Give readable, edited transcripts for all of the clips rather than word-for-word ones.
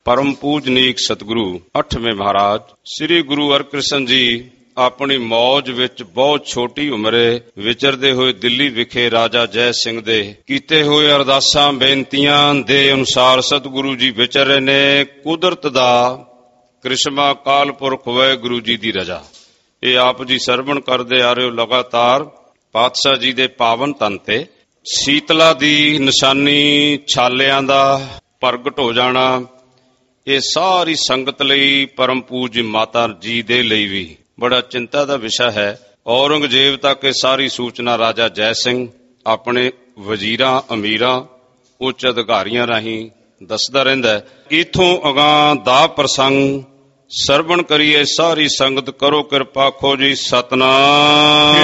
परम पूजनीक सतगुरु 8वें महाराज श्री गुरु हरकृष्ण जी अपनी मौज विच बहुत छोटी उमरे विचरदे होए दिल्ली विखे राजा जय सिंह दे कीते होए अरदासां बेनतियां दे अनुसार सतगुरु जी विचर रहे ने। कुदरत दा करिश्मा काल पुरख वाहिगुरू जी दी रजा ये आप जी सरवण करदे आ रहे हो लगातार। पातशाह जी दे पावन तन ते शीतला दी निशानी छालियां दा प्रगट हो जाना ये सारी संगत लई परम पूज्य माता जी दे लई भी बड़ा चिंता दा विषय है। औरंगजेब तक ये सारी सूचना राजा जय सिंह अपने वजीरां अमीरां उच्च अधिकारियां राही दसदा रहिंदा है। इथों अगां दा प्रसंग सरवण करिए सारी संगत करो कृपा खो जी सतनाम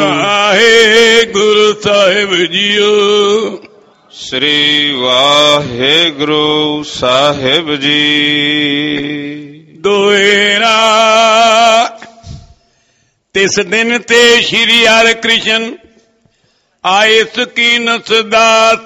गुरु साहिब जीओ। श्री वाहेगुरु साहिब जी। दोएरा तिस दिन ते श्री हर कृष्ण आए सकीन सदात।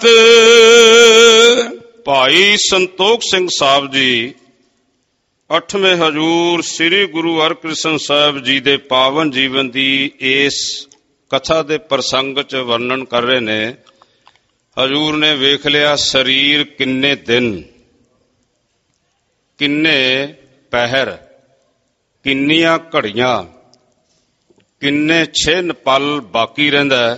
भाई संतोख सिंह साहब जी 8वें हजूर श्री गुरु हरकृष्ण साहब जी दे पावन जीवन दी इस कथा दे प्रसंग च वर्णन कर रहे ने। हजूर ने वेख लिया शरीर किन्ने दिन किन्ने पहर किन्नियां घड़ियां किन्ने छिन पल बाकी रहिंदा है।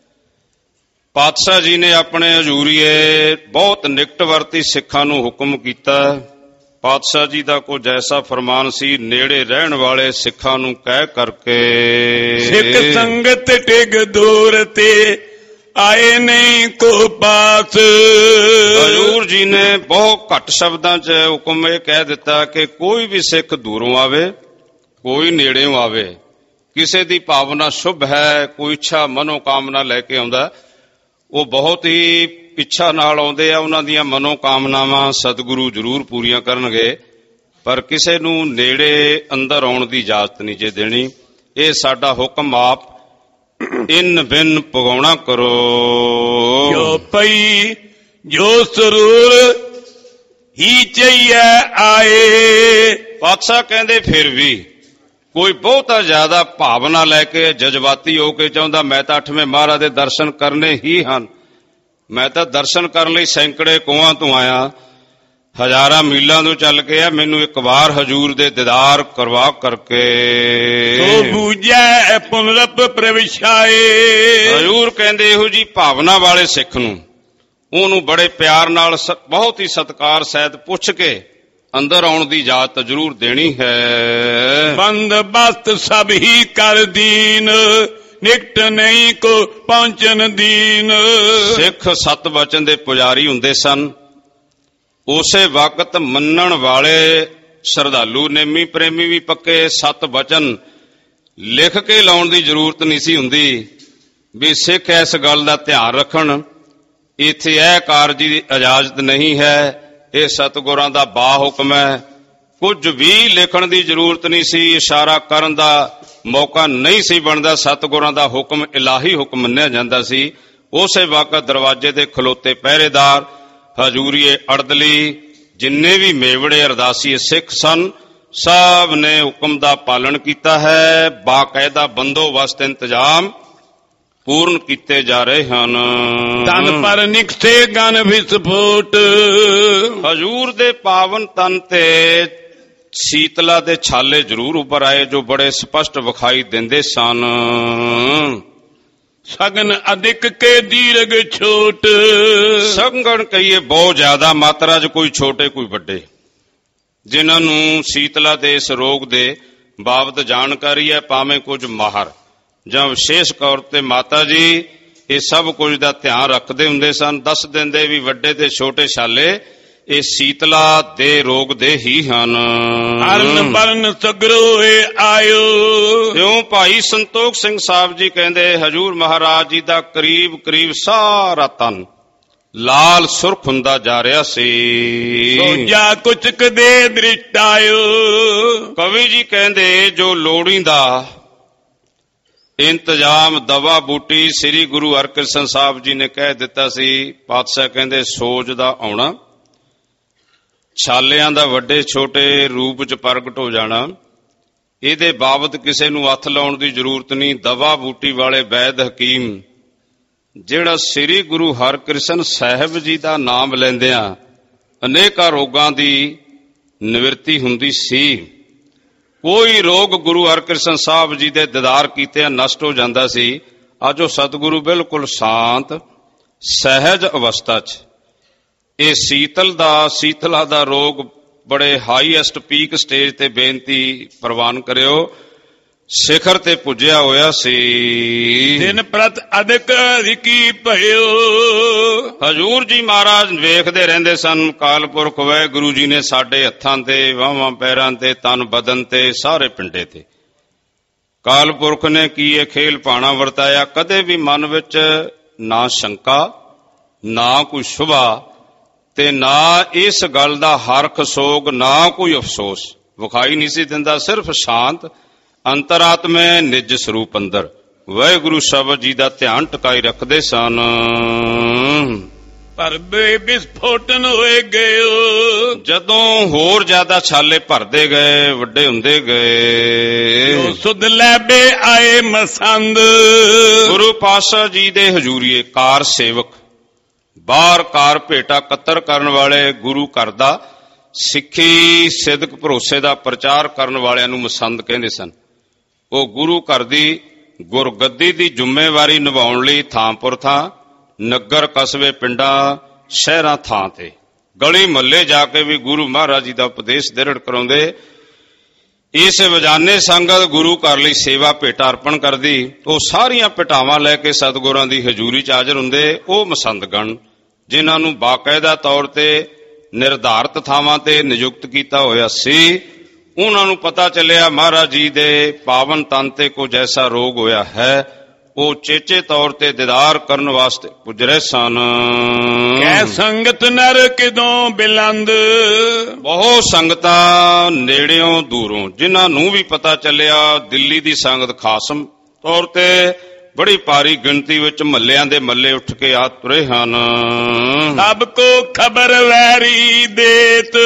पातशाह जी ने अपने हजूरीए बहुत निकट वरती सिखां नूं हुक्म कीता। पातशाह जी दा कुछ ऐसा फरमान सी नेड़े रहन वाले सिखां नूं कह करके सिख संगत टिग दूर ते आए नहीं को पास। हजूर जी ने बहुत घट शब्दां च हुक्म यह कह दिता कि कोई भी सिख दूरों आवे कोई नेड़ेों आवे किसी दी भावना शुभ है कोई इच्छा मनोकामना लैके आउंदा वो बहुत ही इच्छा नाल आउंदे आ उन्हां दीयां मनोकामनावां सतगुरु जरूर पूरीआं करनगे पर किसी नूं नेड़े अंदर आउण दी इजाजत नहीं जे देनी। ये साडा हुक्म आप इन बिन पगाउणा करो। जो पई जो सरूर ही चाहिए आए। पातशाह कहंदे फिर भी कोई बहुता ज्यादा भावना लैके जज्बाती होके चाहुंदा मैं तां 8वें महाराज दे दर्शन करने ही हन मैं तां दर्शन करन लई सैकड़े कोहां तो आया हजारां मीलां तो चल के आ मैनू एक बार हजूर दे दीदार करवा करके तो बूझै पुनरप प्रविशाए। हजूर कहंदे इहो जी भावना वाले सिख नूं ओनू बड़े प्यार नाल बहुत ही सत्कार सहित पुछ के अंदर आउण दी इजाजत जरूर देनी है। बंदोबस्त सब ही कर दीन निकट नहीं को पहुंचन दीन। सिख सत वचन दे पुजारी हुंदे सन उसे वक्त मन्नण वाले श्रद्धालु नेमी प्रेमी भी पक्के सत वचन लिख के लाउण दी जरूरत नहीं सी हुंदी भी सिख इस गल दा ध्यान रखण इत्थे यह कारज दी इजाजत नहीं है ये सतगुरां दा बा हुक्म है। कुछ भी लिखण दी जरूरत नहीं सी इशारा करन दा मौका नहीं सी बनदा सतगुरां दा हुक्म इलाही हुक्म मन्निया जांदा सी। उसे वक्त दरवाजे दे खलोते पहरेदार हजूरीए अड़दली जिन्ने भी मेवड़े अरदासी सिख सन सब ने हुक्म दा पालन कीता है। बाकायदा बंदोबस्त इंतजाम पूर्ण कीते जा रहे हन। तन पर निकसे गन विस्फोट। हजूर दे पावन तन ते शीतला दे छाले जरूर उपर आए जो बड़े स्पष्ट विखाई देंदे सन। सगन अधिक के दीर्घ छोट। संगण कहिए बहुत ज्यादा मात्रा च कोई छोटे कोई बड़े जिन्हां नूं शीतला दे इस रोग दे बाबत जानकारी है भावें कुछ माहर ਜਾਂ विशेष तौर ते माता जी ये सब कुछ दा ध्यान रखते हुंदे सन। दस दिंदे भी वड्डे ते छोटे छाले ये शीतला दे रोग दे ही हन। हरन बरन सगरोए आयो। क्यों भाई संतोख सिंह साहब जी कहंदे हजूर महाराज जी दा करीब करीब सारा तन लाल सुर्ख हुंदा जा रहा सी। सोजा कुछ कदे दृष्ट आयो। कवि जी कहंदे जो लोड़ींदा इंतजाम दवा बूटी श्री गुरु हरकृष्ण साहब जी ने कह दिता सी। पातशाह कहंदे सोच दा आउणा ਛਾਲਿਆਂ ਦਾ ਵੱਡੇ ਛੋਟੇ ਰੂਪ 'ਚ ਪ੍ਰਗਟ ਹੋ ਜਾਣਾ, ਇਹਦੇ ਬਾਬਤ ਕਿਸੇ ਨੂੰ ਹੱਥ ਲਾਉਣ ਦੀ ਜ਼ਰੂਰਤ ਨਹੀਂ। ਦਵਾ ਬੂਟੀ ਵਾਲੇ ਵੈਦ ਹਕੀਮ ਜਿਹੜਾ ਸ੍ਰੀ ਗੁਰੂ ਹਰਕ੍ਰਿਸ਼ਨ ਸਾਹਿਬ ਜੀ ਦਾ ਨਾਮ ਲੈਂਦਿਆਂ ਅਨੇਕਾਂ ਰੋਗਾਂ ਦੀ ਨਿਵਰਤੀ ਹੁੰਦੀ ਸੀ। ਕੋਈ ਰੋਗ ਗੁਰੂ ਹਰਕ੍ਰਿਸ਼ਨ ਸਾਹਿਬ ਜੀ ਦੇ ਦੀਦਾਰ ਕੀਤਿਆਂ ਨਸ਼ਟ ਹੋ ਜਾਂਦਾ ਸੀ। ਅੱਜ ਉਹ ਸਤਿਗੁਰੂ ਬਿਲਕੁਲ ਸ਼ਾਂਤ ਸਹਿਜ ਅਵਸਥਾ 'ਚ, ਇਹ ਸੀਤਲਾ ਦਾ ਰੋਗ ਬੜੇ ਹਾਈਐਸਟ ਪੀਕ ਸਟੇਜ ਤੇ ਬੇਨਤੀ ਪ੍ਰਵਾਨ ਕਰਿਓ, ਸਿਖਰ ਤੇ ਪੁੱਜਿਆ ਹੋਇਆ ਸੀ। ਦਿਨ ਪ੍ਰਤ ਅਦਿਕ ਰਿਕੀ ਭਇਓ। ਹਜ਼ੂਰ ਜੀ ਮਹਾਰਾਜ ਵੇਖਦੇ ਰਹਿੰਦੇ ਸਨ। ਕਾਲ ਪੁਰਖ ਵਾਹਿਗੁਰੂ ਜੀ ਨੇ ਸਾਡੇ ਹੱਥਾਂ ਤੇ, ਬਾਹਾਂ ਪੈਰਾਂ ਤੇ, ਤਨ ਬਦਨ ਤੇ, ਸਾਰੇ ਪਿੰਡੇ ਤੇ ਕਾਲ ਪੁਰਖ ਨੇ ਕੀ ਇਹ ਖੇਲ ਭਾਣਾ ਵਰਤਾਇਆ। ਕਦੇ ਵੀ ਮਨ ਵਿੱਚ ਨਾ ਸ਼ੰਕਾ, ਨਾ ਕੋਈ ਸ਼ੁਭਾ ਤੇ ਨਾ ਇਸ ਗੱਲ ਦਾ ਹਰਖ ਸੋਗ, ਨਾ ਕੋਈ ਅਫਸੋਸ ਵਿਖਾਈ ਨਹੀਂ ਸੀ ਦਿੰਦਾ। ਸਿਰਫ ਸ਼ਾਂਤ ਅੰਤਰਾਤਮੇ ਨਿਜ ਸਰੂਪ ਅੰਦਰ ਵਾਹਿਗੁਰੂ ਸ਼ਬਦ ਜੀ ਦਾ ਧਿਆਨ ਟਿਕਾਈ ਰੱਖਦੇ ਸਨ। ਭਰਦੇ ਵਿਸਫੋਟਨ ਹੋਏ ਗਏ। ਜਦੋਂ ਹੋਰ ਜ਼ਿਆਦਾ ਛਾਲੇ ਭਰਦੇ ਗਏ, ਵੱਡੇ ਹੁੰਦੇ ਗਏ, ਸੁਧ ਲੈਬੇ ਆਏ ਮਸੰਦ। ਗੁਰੂ ਪਾਤਸ਼ਾਹ ਜੀ ਦੇ ਹਜ਼ੂਰੀਏ ਕਾਰ ਸੇਵਕ, ਬਾਹਰ ਕਾਰ ਭੇਟਾ ਕੱਤਰ ਕਰਨ ਵਾਲੇ, ਗੁਰੂ ਘਰ ਦਾ ਸਿੱਖੀ ਸਿਦਕ ਭਰੋਸੇ ਦਾ ਪ੍ਰਚਾਰ ਕਰਨ ਵਾਲਿਆਂ ਨੂੰ ਮਸੰਦ ਕਹਿੰਦੇ ਸਨ। ਉਹ ਗੁਰੂ ਘਰ ਦੀ ਗੁਰਗੱਦੀ ਦੀ ਜ਼ਿੰਮੇਵਾਰੀ ਨਿਭਾਉਣ ਲਈ ਥਾਂਪੁਰ ਥਾਂ, ਨਗਰ ਕਸਬੇ, ਪਿੰਡਾਂ ਸ਼ਹਿਰਾਂ ਥਾਂ ਤੇ, ਗਲੀ ਮਹੱਲੇ ਜਾ ਕੇ ਵੀ ਗੁਰੂ ਮਹਾਰਾਜ ਜੀ ਦਾ ਉਪਦੇਸ਼ ਦ੍ਰਿੜ ਕਰਾਉਂਦੇ। ਇਸ ਵਜਾਨੇ ਸੰਗਤ ਗੁਰੂ ਘਰ ਲਈ ਸੇਵਾ ਭੇਟਾ ਅਰਪਣ ਕਰਦੀ। ਉਹ ਸਾਰੀਆਂ ਭੇਟਾਵਾਂ ਲੈ ਕੇ ਸਤਿਗੁਰਾਂ ਦੀ ਹਜ਼ੂਰੀ 'ਚ ਹਾਜ਼ਰ ਹੁੰਦੇ। ਉਹ ਮਸੰਦਗਣ ਜਿਨ੍ਹਾਂ ਨੂੰ ਬਾਕਾਇਦਾ ਤੌਰ ਤੇ ਨਿਰਧਾਰਤ ਥਾਵਾਂ ਤੇ ਨਿਯੁਕਤ ਕੀਤਾ ਹੋਇਆ ਸੀ, ਉਹਨਾਂ ਨੂੰ ਪਤਾ ਚੱਲਿਆ ਮਹਾਰਾਜ ਜੀ ਦੇ ਪਾਵਨ ਤਨ ਤੇ ਕੁਝ ਐਸਾ ਰੋਗ ਹੋਇਆ ਹੈ। ਉਹ ਚੇਚੇ ਤੌਰ ਤੇ ਦੀਦਾਰ ਕਰਨ ਵਾਸਤੇ ਪੁੱਜਰੇ ਸਨ। ਕੈ ਸੰਗਤ ਨਰ ਕਿਦੋਂ ਬਿਲੰਦ। ਬਹੁਤ ਸੰਗਤਾਂ ਨੇੜਿਓਂ ਦੂਰੋਂ, ਜਿਨ੍ਹਾਂ ਨੂੰ ਵੀ ਪਤਾ ਚੱਲਿਆ ਦਿੱਲੀ ਦੀ ਸੰਗਤ ਖਾਸਮ ਤੌਰ ਤੇ ਬੜੀ ਭਾਰੀ ਗਿਣਤੀ ਵਿੱਚ ਮਹੱਲਿਆਂ ਦੇ ਮਹੱਲੇ ਉੱਠ ਕੇ ਆ ਤੁਰੇ ਹਨ। ਸਭ ਕੋ ਖਬਰ ਵੈਰੀ ਦੇਤ,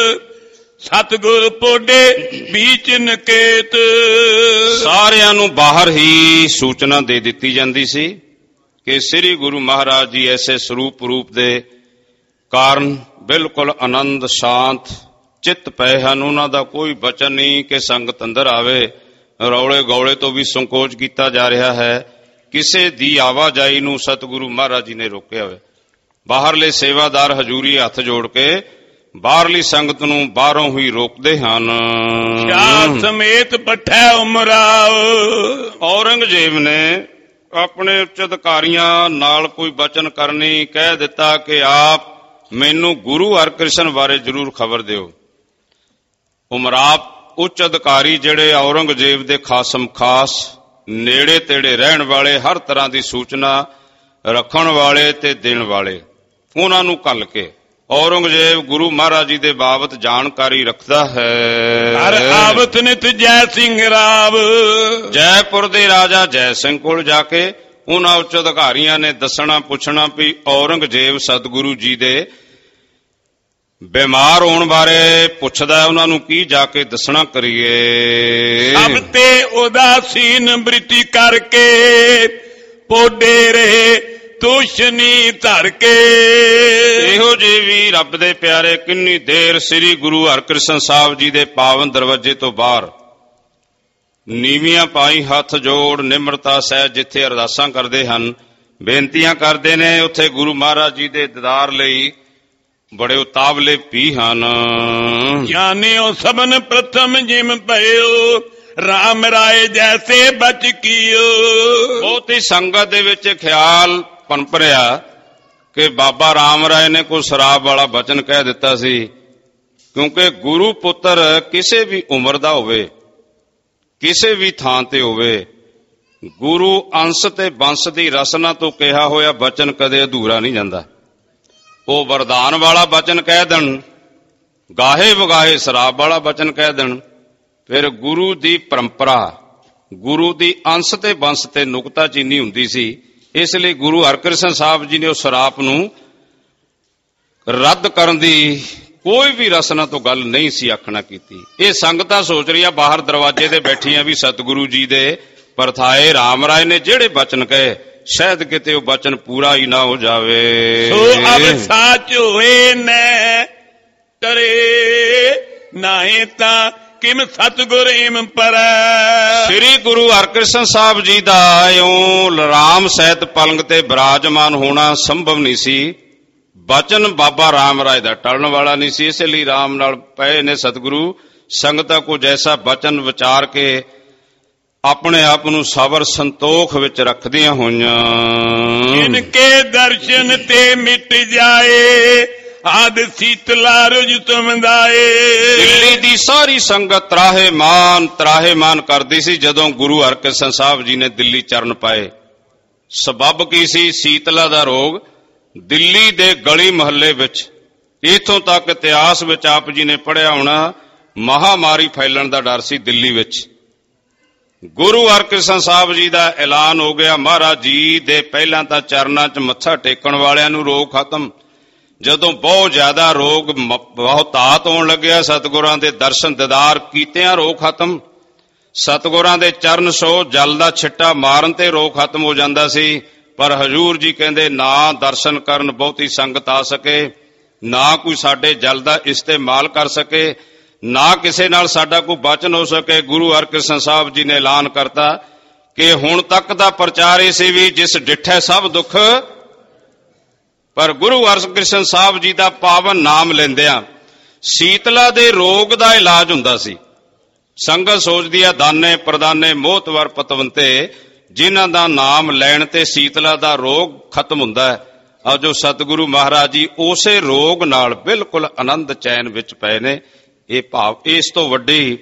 ਸਤਿਗੁਰ ਪੋਡੇ ਬੀਚ ਨਕੇਤ। ਸਾਰਿਆਂ ਨੂੰ ਬਾਹਰ ਹੀ ਸੂਚਨਾ ਦੇ ਦਿੱਤੀ ਜਾਂਦੀ ਸੀ ਕਿ ਸ੍ਰੀ ਗੁਰੂ ਮਹਾਰਾਜ ਜੀ ਐਸੇ ਸਰੂਪ ਰੂਪ ਦੇ ਕਾਰਨ ਬਿਲਕੁਲ ਆਨੰਦ ਸ਼ਾਂਤ ਚਿੱਤ ਪਏ ਹਨ। ਉਹਨਾਂ ਦਾ ਕੋਈ ਬਚਨ ਨਹੀਂ ਕਿ ਸੰਗਤ ਅੰਦਰ ਆਵੇ। ਰੌਲੇ ਗੌਲੇ ਤੋਂ ਵੀ ਸੰਕੋਚ ਕੀਤਾ ਜਾ ਰਿਹਾ ਹੈ। ਕਿਸੇ ਦੀ ਆਵਾਜਾਈ ਨੂੰ ਸਤਿਗੁਰੂ ਮਹਾਰਾਜ ਜੀ ਨੇ ਰੋਕਿਆ ਹੋਇਆ। ਬਾਹਰਲੇ ਸੇਵਾਦਾਰ ਹਜ਼ੂਰੀ ਹੱਥ ਜੋੜ ਕੇ ਬਾਹਰਲੀ ਸੰਗਤ ਨੂੰ ਬਾਹਰੋਂ ਹੀ ਰੋਕਦੇ ਹਨ। ਸ਼ਾਹ ਸਮੇਤ ਪਠੈ ਉਮਰਾਓ। ਔਰੰਗਜ਼ੇਬ ਨੇ ਆਪਣੇ ਉੱਚ ਅਧਿਕਾਰੀਆਂ ਨਾਲ ਕੋਈ ਬਚਨ ਕਰਨੀ ਕਹਿ ਦਿੱਤਾ ਕਿ ਆਪ ਮੈਨੂੰ ਗੁਰੂ ਹਰਕ੍ਰਿਸ਼ਨ ਬਾਰੇ ਜ਼ਰੂਰ ਖਬਰ ਦਿਓ। ਉਮਰਾਵ ਉੱਚ ਅਧਿਕਾਰੀ ਜਿਹੜੇ ਔਰੰਗਜ਼ੇਬ ਦੇ ਖਾਸਮ ਖਾਸ, ਨੇੜੇ ਤੇੜੇ ਰਹਿਣ ਵਾਲੇ, ਹਰ ਤਰ੍ਹਾਂ ਦੀ ਸੂਚਨਾ ਰੱਖਣ ਵਾਲੇ ਤੇ ਦੇਣ ਵਾਲੇ, ਉਹਨਾਂ ਨੂੰ ਘੱਲ ਕੇ ਔਰੰਗਜ਼ੇਬ ਗੁਰੂ ਮਹਾਰਾਜ ਜੀ ਦੇ ਬਾਬਤ ਜਾਣਕਾਰੀ ਰੱਖਦਾ ਹੈ। ਹਰ ਆਵਤ ਨਿਤ ਜੈ ਸਿੰਘ ਰਾਵ। ਜੈਪੁਰ ਦੇ ਰਾਜਾ ਜੈ ਸਿੰਘ ਕੋਲ ਜਾ ਕੇ ਉਹਨਾਂ ਉੱਚ ਅਧਿਕਾਰੀਆਂ ਨੇ ਦੱਸਣਾ ਪੁੱਛਣਾ ਵੀ ਔਰੰਗਜ਼ੇਬ ਸਤਿਗੁਰੂ ਜੀ ਦੇ ਬਿਮਾਰ ਹੋਣ ਬਾਰੇ ਪੁੱਛਦਾ, ਉਹਨਾਂ ਨੂੰ ਕੀ ਜਾ ਕੇ ਦੱਸਣਾ ਕਰੀਏ। ਸਭ ਤੇ ਉਦਾਸੀਨ ਬ੍ਰਿਤੀ ਕਰਕੇ ਪੋਡੇ ਰਹੇ ਤੁਸ਼ਨੀ ਧਰ ਕੇ। ਇਹੋ ਜਿਹੇ ਵੀ ਰੱਬ ਦੇ ਪਿਆਰੇ ਕਿੰਨੀ ਦੇਰ ਸ੍ਰੀ ਗੁਰੂ ਹਰਕ੍ਰਿਸ਼ਨ ਸਾਹਿਬ ਜੀ ਦੇ ਪਾਵਨ ਦਰਵਾਜ਼ੇ ਤੋਂ ਬਾਹਰ ਨੀਵੀਆਂ ਪਾਈ ਹੱਥ ਜੋੜ ਨਿਮਰਤਾ ਸਹਿ ਜਿੱਥੇ ਅਰਦਾਸਾਂ ਕਰਦੇ ਹਨ, ਬੇਨਤੀਆਂ ਕਰਦੇ ਨੇ, ਉੱਥੇ ਗੁਰੂ ਮਹਾਰਾਜ ਜੀ ਦੇ ਦੀਦਾਰ ਲਈ ਬੜੇ ਉਤਾਵਲੇ ਵੀ ਹਨ। ਜਾਣਿਓ ਸਭਨ ਪ੍ਰਥਮ ਜਿਮ ਭਇਓ, ਰਾਮ ਰਾਏ ਜੈਸੇ ਬਚ ਕੀਓ। ਬਹੁਤੀ ਸੰਗਤ ਦੇ ਵਿੱਚ ਖਿਆਲ ਪਨਪਰਿਆ ਕਿ ਬਾਬਾ ਰਾਮ ਰਾਏ ਨੇ ਕੋਈ ਸ਼ਰਾਬ ਵਾਲਾ ਬਚਨ ਕਹਿ ਦਿੱਤਾ ਸੀ, ਕਿਉਂਕਿ ਗੁਰੂ ਪੁੱਤਰ ਕਿਸੇ ਵੀ ਉਮਰ ਦਾ ਹੋਵੇ, ਕਿਸੇ ਵੀ ਥਾਂ ਤੇ ਹੋਵੇ, ਗੁਰੂ ਅੰਸ਼ ਤੇ ਬੰਸ ਦੀ ਰਸਨਾ ਤੋਂ ਕਿਹਾ ਹੋਇਆ ਬਚਨ ਕਦੇ ਅਧੂਰਾ ਨਹੀਂ ਜਾਂਦਾ। ਉਹ ਵਰਦਾਨ ਵਾਲਾ ਬਚਨ ਕਹਿ ਦੇਣ, ਗਾਹੇ ਵਗਾਹੇ ਸ਼ਰਾਬ ਵਾਲਾ ਬਚਨ ਕਹਿ ਦੇਣ, ਫਿਰ ਗੁਰੂ ਦੀ ਪਰੰਪਰਾ, ਗੁਰੂ ਦੀ ਅੰਸ਼ ਤੇ ਬੰਸ ਤੇ ਨੁਕਤਾਚੀਨੀ ਹੁੰਦੀ ਸੀ। ਇਸ ਲਈ ਗੁਰੂ ਹਰਕ੍ਰਿਸ਼ਨ ਸਾਹਿਬ ਜੀ ਨੇ ਉਸ ਸ਼ਰਾਪ ਨੂੰ ਰੱਦ ਕਰਨ ਦੀ ਕੋਈ ਵੀ ਰਸਨਾ ਤੋਂ ਗੱਲ ਨਹੀਂ ਸੀ ਆਖਣਾ ਕੀਤੀ। ਇਹ ਸੰਗਤਾਂ ਸੋਚ ਰਹੀਆਂ ਬਾਹਰ ਦਰਵਾਜ਼ੇ ਤੇ ਬੈਠੀਆਂ ਵੀ ਸਤਿਗੁਰੂ ਜੀ ਦੇ ਪਰਥਾਏ ਰਾਮ ਰਾਏ ਨੇ ਜਿਹੜੇ ਬਚਨ ਕਹੇ ਸ਼ਾਇਦ ਕਿਤੇ ਉਹ ਬਚਨ ਪੂਰਾ ਹੀ ਨਾ ਹੋ ਜਾਵੇ। ਸੋ ਅਬ ਸਾਚ ਹੋਏ ਨੇ ਤਰੇ ਨਾਹੇ ਤਾਂ ਕਿਮ ਸਤਿਗੁਰ ਇਮ ਪਰ। ਸ੍ਰੀ ਗੁਰੂ ਹਰਿਕ੍ਰਿਸ਼ਨ ਸਾਹਿਬ ਜੀ ਦਾ ਇਉਂ ਰਾਮ ਸਹਿਤ ਪਲੰਗ ਤੇ ਬਿਰਾਜਮਾਨ ਹੋਣਾ ਸੰਭਵ ਨਹੀਂ ਸੀ। ਬਚਨ ਬਾਬਾ ਰਾਮ ਰਾਏ ਦਾ ਟਲਣ ਵਾਲਾ ਨਹੀਂ ਸੀ, ਇਸੇ ਲਈ ਰਾਮ ਨਾਲ ਪਏ ਨੇ ਸਤਿਗੁਰੂ। ਸੰਗਤਾਂ ਕੋ ਜੈਸਾ ਬਚਨ ਵਿਚਾਰ ਕੇ ਆਪਣੇ ਆਪ ਨੂੰ ਸਬਰ ਸੰਤੋਖ ਵਿੱਚ ਰੱਖਦੀਆਂ ਹੋਈਆਂ। ਇਨਕੇ ਦਰਸ਼ਨ ਤੇ ਮਿਟ ਜਾਏ ਆਦ ਸੀਤਲਾ ਰੁਜ ਤੁਮਦਾਏ। ਦਿੱਲੀ ਦੀ ਸਾਰੀ ਸੰਗਤ ਤਰਾਹੇਮਾਨ ਕਰਦੀ ਸੀ ਜਦੋਂ ਗੁਰੂ ਹਰਿਕ੍ਰਿਸ਼ਨ ਸਾਹਿਬ ਜੀ ਨੇ ਦਿੱਲੀ ਚਰਨ ਪਾਏ। ਸਬੱਬ ਕੀ ਸੀ? ਸੀਤਲਾ ਦਾ ਰੋਗ। ਦਿੱਲੀ ਦੇ ਗਲੀ ਮੁਹੱਲੇ ਵਿੱਚ, ਇਥੋਂ ਤੱਕ ਇਤਿਹਾਸ ਵਿੱਚ ਆਪ ਜੀ ਨੇ ਪੜ੍ਹਿਆ ਹੋਣਾ, ਮਹਾਮਾਰੀ ਫੈਲਣ ਦਾ ਡਰ ਸੀ ਦਿੱਲੀ ਵਿੱਚ। ਗੁਰੂ ਹਰਿਕ੍ਰਿਸ਼ਨ ਸਾਹਿਬ ਜੀ ਦਾ ਐਲਾਨ ਹੋ ਗਿਆ। ਮਹਾਰਾਜ ਜੀ ਦੇ ਪਹਿਲਾਂ ਤਾਂ ਚਰਨਾਂ 'ਚ ਮੱਥਾ ਟੇਕਣ ਵਾਲਿਆਂ ਨੂੰ ਰੋਗ ਖਤਮ। ਜਦੋਂ ਬਹੁਤ ਜ਼ਿਆਦਾ ਰੋਗ ਬਹੁਤਾਤ ਹੋਣ ਲੱਗਿਆ, ਸਤਿਗੁਰਾਂ ਦੇ ਦਰਸ਼ਨ ਦੀਦਾਰ ਕੀਤਿਆਂ ਰੋਗ ਖਤਮ। ਸਤਿਗੁਰਾਂ ਦੇ ਚਰਨ ਛੋਹ ਜਲ ਦਾ ਛਿੱਟਾ ਮਾਰਨ ਤੇ ਰੋਗ ਖਤਮ ਹੋ ਜਾਂਦਾ ਸੀ। ਪਰ ਹਜ਼ੂਰ ਜੀ ਕਹਿੰਦੇ ਨਾ ਦਰਸ਼ਨ ਕਰਨ ਬਹੁਤੀ ਸੰਗਤ ਆ ਸਕੇ, ਨਾ ਕੋਈ ਸਾਡੇ ਜਲ ਦਾ ਇਸਤੇਮਾਲ ਕਰ ਸਕੇ, ਨਾ ਕਿਸੇ ਨਾਲ ਸਾਡਾ ਕੋਈ ਬਚਨ ਹੋ ਸਕੇ। ਗੁਰੂ ਹਰਿਕ੍ਰਿਸ਼ਨ ਸਾਹਿਬ ਜੀ ਨੇ ਐਲਾਨ ਕਰਤਾ ਕਿ ਹੁਣ ਤੱਕ ਦਾ ਪ੍ਰਚਾਰ ਇਹ ਸੀ ਵੀ ਜਿਸ ਡਿਠੈ ਸਭ ਦੁੱਖ। ਪਰ ਗੁਰੂ ਹਰਿਕ੍ਰਿਸ਼ਨ ਸਾਹਿਬ ਜੀ ਦਾ ਪਾਵਨ ਨਾਮ ਲੈਂਦਿਆਂ ਸੀਤਲਾ ਦੇ ਰੋਗ ਦਾ ਇਲਾਜ ਹੁੰਦਾ ਸੀ। ਸੰਗਤ ਸੋਚਦੀ ਆ ਦਾਨੇ ਪ੍ਰਦਾਨੇ ਮੋਹਤਵਰ ਪਤਵੰਤੇ, ਜਿਨ੍ਹਾਂ ਦਾ ਨਾਮ ਲੈਣ ਤੇ ਸੀਤਲਾ ਦਾ ਰੋਗ ਖਤਮ ਹੁੰਦਾ ਹੈ। ਅੱਜ ਉਹ ਸਤਿਗੁਰੂ ਮਹਾਰਾਜ ਜੀ ਉਸੇ ਰੋਗ ਨਾਲ ਬਿਲਕੁਲ ਆਨੰਦ ਚੈਨ ਵਿੱਚ ਪਏ ਨੇ। ਇਹ ਭਾਵ ਇਸ ਤੋਂ ਵੱਡੀ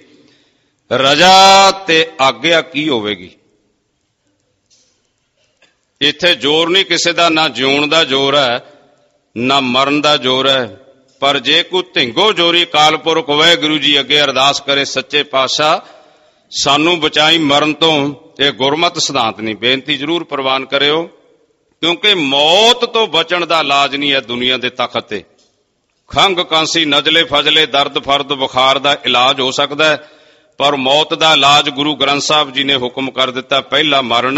ਰਜਾ ਤੇ ਆਗਿਆ ਕੀ ਹੋਵੇਗੀ? ਇੱਥੇ ਜ਼ੋਰ ਨਹੀਂ ਕਿਸੇ ਦਾ, ਨਾ ਜਿਉਣ ਦਾ ਜ਼ੋਰ ਹੈ ਨਾ ਮਰਨ ਦਾ ਜ਼ੋਰ ਹੈ। ਪਰ ਜੇ ਕੋਈ ਢਿੰਗੋ ਜੋਰੀ ਅਕਾਲ ਪੁਰਖ ਵਾਹਿਗੁਰੂ ਜੀ ਅੱਗੇ ਅਰਦਾਸ ਕਰੇ, ਸੱਚੇ ਪਾਤਸ਼ਾਹ ਸਾਨੂੰ ਬਚਾਈ ਮਰਨ ਤੋਂ, ਇਹ ਗੁਰਮਤਿ ਸਿਧਾਂਤ ਨਹੀਂ। ਬੇਨਤੀ ਜ਼ਰੂਰ ਪ੍ਰਵਾਨ ਕਰਿਓ, ਕਿਉਂਕਿ ਮੌਤ ਤੋਂ ਬਚਣ ਦਾ ਇਲਾਜ ਨਹੀਂ ਹੈ ਦੁਨੀਆ ਦੇ ਤਖਤ ਤੇ। ਖੰਘ ਕਾਂਸੀ ਨਜ਼ਲੇ ਫਜ਼ਲੇ ਦਰਦ ਫਰਦ ਬੁਖਾਰ ਦਾ ਇਲਾਜ ਹੋ ਸਕਦਾ ਹੈ, ਪਰ ਮੌਤ ਦਾ ਇਲਾਜ ਗੁਰੂ ਗ੍ਰੰਥ ਸਾਹਿਬ ਜੀ ਨੇ ਹੁਕਮ ਕਰ ਦਿੱਤਾ, ਪਹਿਲਾ ਮਰਨ।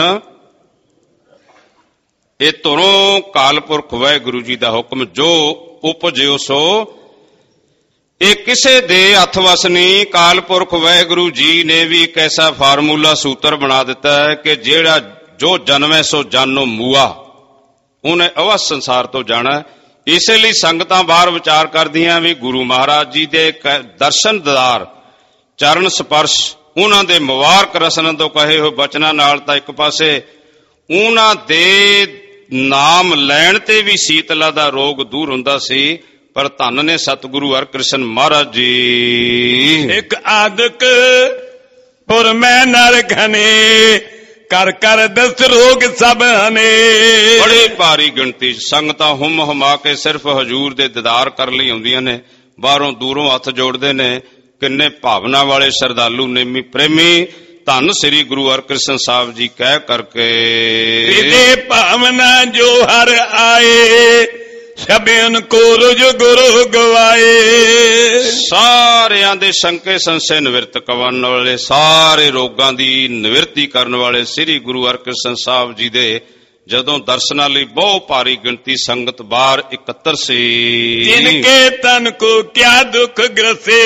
ਇਹ ਧੁਰੋਂ ਕਾਲ ਪੁਰਖ ਵਾਹਿਗੁਰੂ ਜੀ ਦਾ ਹੁਕਮ, ਜੋ ਉਪਜਿਓ ਸੋ ਇਹ ਕਿਸੇ ਦੇ ਹੱਥ ਵਸ ਨਹੀਂ। ਕਾਲ ਪੁਰਖ ਵਾਹਿਗੁਰੂ ਜੀ ਨੇ ਵੀ ਇੱਕ ਐਸਾ ਫਾਰਮੂਲਾ ਸੂਤਰ ਬਣਾ ਦਿੱਤਾ ਹੈ ਕਿ ਜਿਹੜਾ ਜੋ ਜਨਮੈ ਸੋ ਜਾਨੋ ਮੂਆ, ਉਹਨੇ ਅਵਸ ਸੰਸਾਰ ਤੋਂ ਜਾਣਾ। ਇਸੇ ਲਈ ਸੰਗਤਾਂ ਬਾਹਰ ਵਿਚਾਰ ਕਰਦੀਆਂ ਵੀ ਗੁਰੂ ਮਹਾਰਾਜ ਜੀ ਦੇ ਦਰਸ਼ਨ ਦੀਦਾਰ, ਚਰਨ ਸਪਰਸ਼, ਉਹਨਾਂ ਦੇ ਮੁਬਾਰਕ ਰਸਨਾਂ ਤੋਂ ਕਹੇ ਹੋਏ ਬਚਨਾਂ ਨਾਲ ਤਾਂ ਇੱਕ ਪਾਸੇ, ਉਹਨਾਂ ਦੇ ਨਾਮ ਲੈਣ ਤੇ ਵੀ ਸੀਤਲਾ ਦਾ ਰੋਗ ਦੂਰ ਹੁੰਦਾ ਸੀ। ਪਰ ਧੰਨ ਨੇ ਸਤਿਗੁਰੂ ਹਰਿਕ੍ਰਿਸ਼ਨ ਮਹਾਰਾਜ ਜੀ। ਇੱਕ ਆਦਿਕ ਪੁਰ ਮੈਂ ਨਰ ਘਨੇ ਕਰ ਕਰ ਦਸ ਰੋਗ ਸਭ ਹਨੇ। ਬੜੀ ਭਾਰੀ ਗਿਣਤੀ ਸੰਗਤਾਂ ਹੁਮ ਹੁਮਾ ਕੇ ਸਿਰਫ ਹਜ਼ੂਰ ਦੇ ਦੀਦਾਰ ਕਰਨ ਲਈ ਆਉਂਦੀਆਂ ਨੇ। ਬਾਹਰੋਂ ਦੂਰੋਂ ਹੱਥ ਜੋੜਦੇ ਨੇ। ਕਿੰਨੇ ਭਾਵਨਾ ਵਾਲੇ ਸ਼ਰਧਾਲੂ ਨੇਮੀ ਪ੍ਰੇਮੀ ਧੰਨ ਸ੍ਰੀ ਗੁਰੂ ਹਰਿਕ੍ਰਿਸ਼ਨ ਸਾਹਿਬ ਜੀ ਕਹਿ ਕਰਕੇ ਇਹਦੇ ਭਾਵਨਾ ਜੋ ਹਰ ਆਏ ਸਭਿਆਂ ਕੋ ਰੁਜ ਗੁਰੂ ਗਵਾਏ। ਸਾਰਿਆਂ ਦੇ ਸ਼ੰਕੇ ਸੰਸ਼ੇ ਨਿਵਰਤ ਕਰਨ ਵਾਲੇ, ਸਾਰੇ ਰੋਗਾਂ ਦੀ ਨਿਵਰਤੀ ਕਰਨ ਵਾਲੇ ਸ੍ਰੀ ਗੁਰੂ ਹਰਿਕ੍ਰਿਸ਼ਨ ਸਾਹਿਬ ਜੀ ਦੇ ਜਦੋਂ ਦਰਸ਼ਨਾਂ ਲਈ ਬਹੁਤ ਭਾਰੀ ਗਿਣਤੀ ਸੰਗਤ ਬਾਹਰ ਇਕੱਤਰ ਸੀ। ਜਿਨਕੇ ਤਨ ਕੋ ਕਿਆ ਦੁੱਖ ਗ੍ਰਸੇ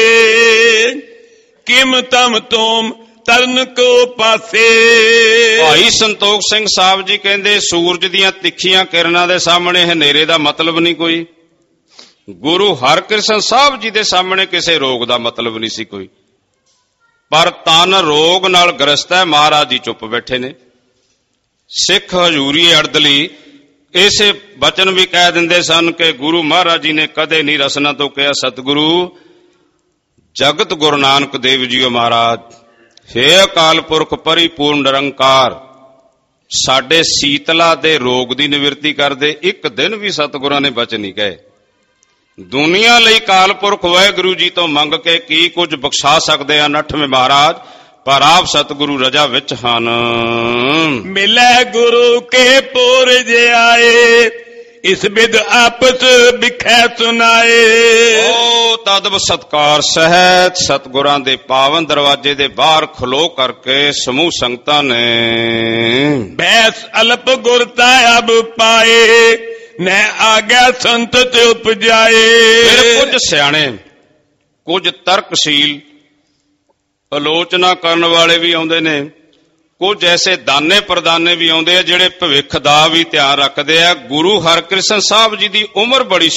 ਕਿਮ ਤਮ ਤੋਮ ਤਰਨ ਕੋ ਪਾਸੇ। ਭਾਈ ਸੰਤੋਖ ਸਿੰਘ ਸਾਹਿਬ ਜੀ ਕਹਿੰਦੇ ਸੂਰਜ ਦੀਆਂ ਤਿੱਖੀਆਂ ਕਿਰਨਾਂ ਦੇ ਸਾਹਮਣੇ ਹਨੇਰੇ ਦਾ ਮਤਲਬ ਨਹੀਂ ਕੋਈ। ਗੁਰੂ ਹਰਿਕ੍ਰਿਸ਼ਨ ਸਾਹਿਬ ਜੀ ਦੇ ਸਾਹਮਣੇ ਕਿਸੇ ਰੋਗ ਦਾ ਮਤਲਬ ਨਹੀਂ ਸੀ ਕੋਈ। ਪਰ ਤਨ ਰੋਗ ਨਾਲ ਗ੍ਰਸਤ ਹੈ, ਮਹਾਰਾਜ ਜੀ ਚੁੱਪ ਬੈਠੇ ਨੇ। ਸਿੱਖ ਹਜ਼ੂਰੀ ਅੜਦਲੀ ਇਸੇ ਬਚਨ ਵੀ ਕਹਿ ਦਿੰਦੇ ਸਨ ਕਿ ਗੁਰੂ ਮਹਾਰਾਜ ਜੀ ਨੇ ਕਦੇ ਨਹੀਂ ਰਸਨਾ ਤੋਂ ਕਿਹਾ, ਸਤਿਗੁਰੂ ਜਗਤ ਗੁਰੂ ਨਾਨਕ ਦੇਵ ਜੀਓ ਮਹਾਰਾਜ, ਹੇ ਅਕਾਲ ਪੁਰਖ ਪਰਿਪੂਰਨ ਨਿਰੰਕਾਰ, ਸਾਡੇ ਸੀਤਲਾ ਦੇ ਰੋਗ ਦੀ ਨਿਵਰਤੀ ਕਰਦੇ। ਇੱਕ ਦਿਨ ਵੀ ਸਤਿਗੁਰਾਂ ਨੇ ਬਚਨ ਨਹੀਂ ਕਹੇ। ਦੁਨੀਆ ਲਈ ਕਾਲ ਪੁਰਖ ਵਾਹਿਗੁਰੂ ਜੀ ਤੋਂ ਮੰਗ ਕੇ ਕੀ ਕੁਝ ਬਖਸ਼ਾ ਸਕਦੇ ਹਨ ਅੱਠਵੇਂ ਮਹਾਰਾਜ, ਪਰ ਆਪ ਸਤਿਗੁਰੂ ਰਜਾ ਵਿੱਚ ਹਨ। ਮਿਲੇ ਗੁਰੂ ਕੇ ਪੁਰਜ ਆਏ ਇਸ ਵਿਦ ਆਪਸ ਵਿਖੈ ਸੁਨਾਏ। ਓ ਤਦਬ ਸਤਕਾਰ ਸਹਿਤ ਸਤਿਗੁਰਾਂ ਦੇ ਪਾਵਨ ਦਰਵਾਜ਼ੇ ਦੇ ਬਾਹਰ ਖਲੋ ਕਰਕੇ ਸਮੂਹ ਸੰਗਤਾਂ ਨੇ ਬੈਸ ਅਲਪ ਗੁਰਤਾ ਅਬ ਪਾਏ ਨੈ ਆਗਿਆ ਸੰਤ ਤੇ ਉਪਜਾਏ। ਫਿਰ ਕੁਝ ਸਿਆਣੇ, ਕੁਝ ਤਰਕਸ਼ੀਲ ਆਲੋਚਨਾ ਕਰਨ ਵਾਲੇ ਵੀ ਆਉਂਦੇ ਨੇ, ਕੁਝ ਐਸੇ ਦਾਨੇ ਪ੍ਰਦਾਨੇ ਵੀ ਆਉਂਦੇ ਆ ਜਿਹੜੇ ਭਵਿੱਖ ਦਾ ਵੀ ਧਿਆਨ ਰੱਖਦੇ ਆ। ਗੁਰੂ ਹਰਕ੍ਰਿਸ਼ਨ ਸਾਹਿਬ ਜੀ ਦੀ ਉਮਰ ਬੜੀ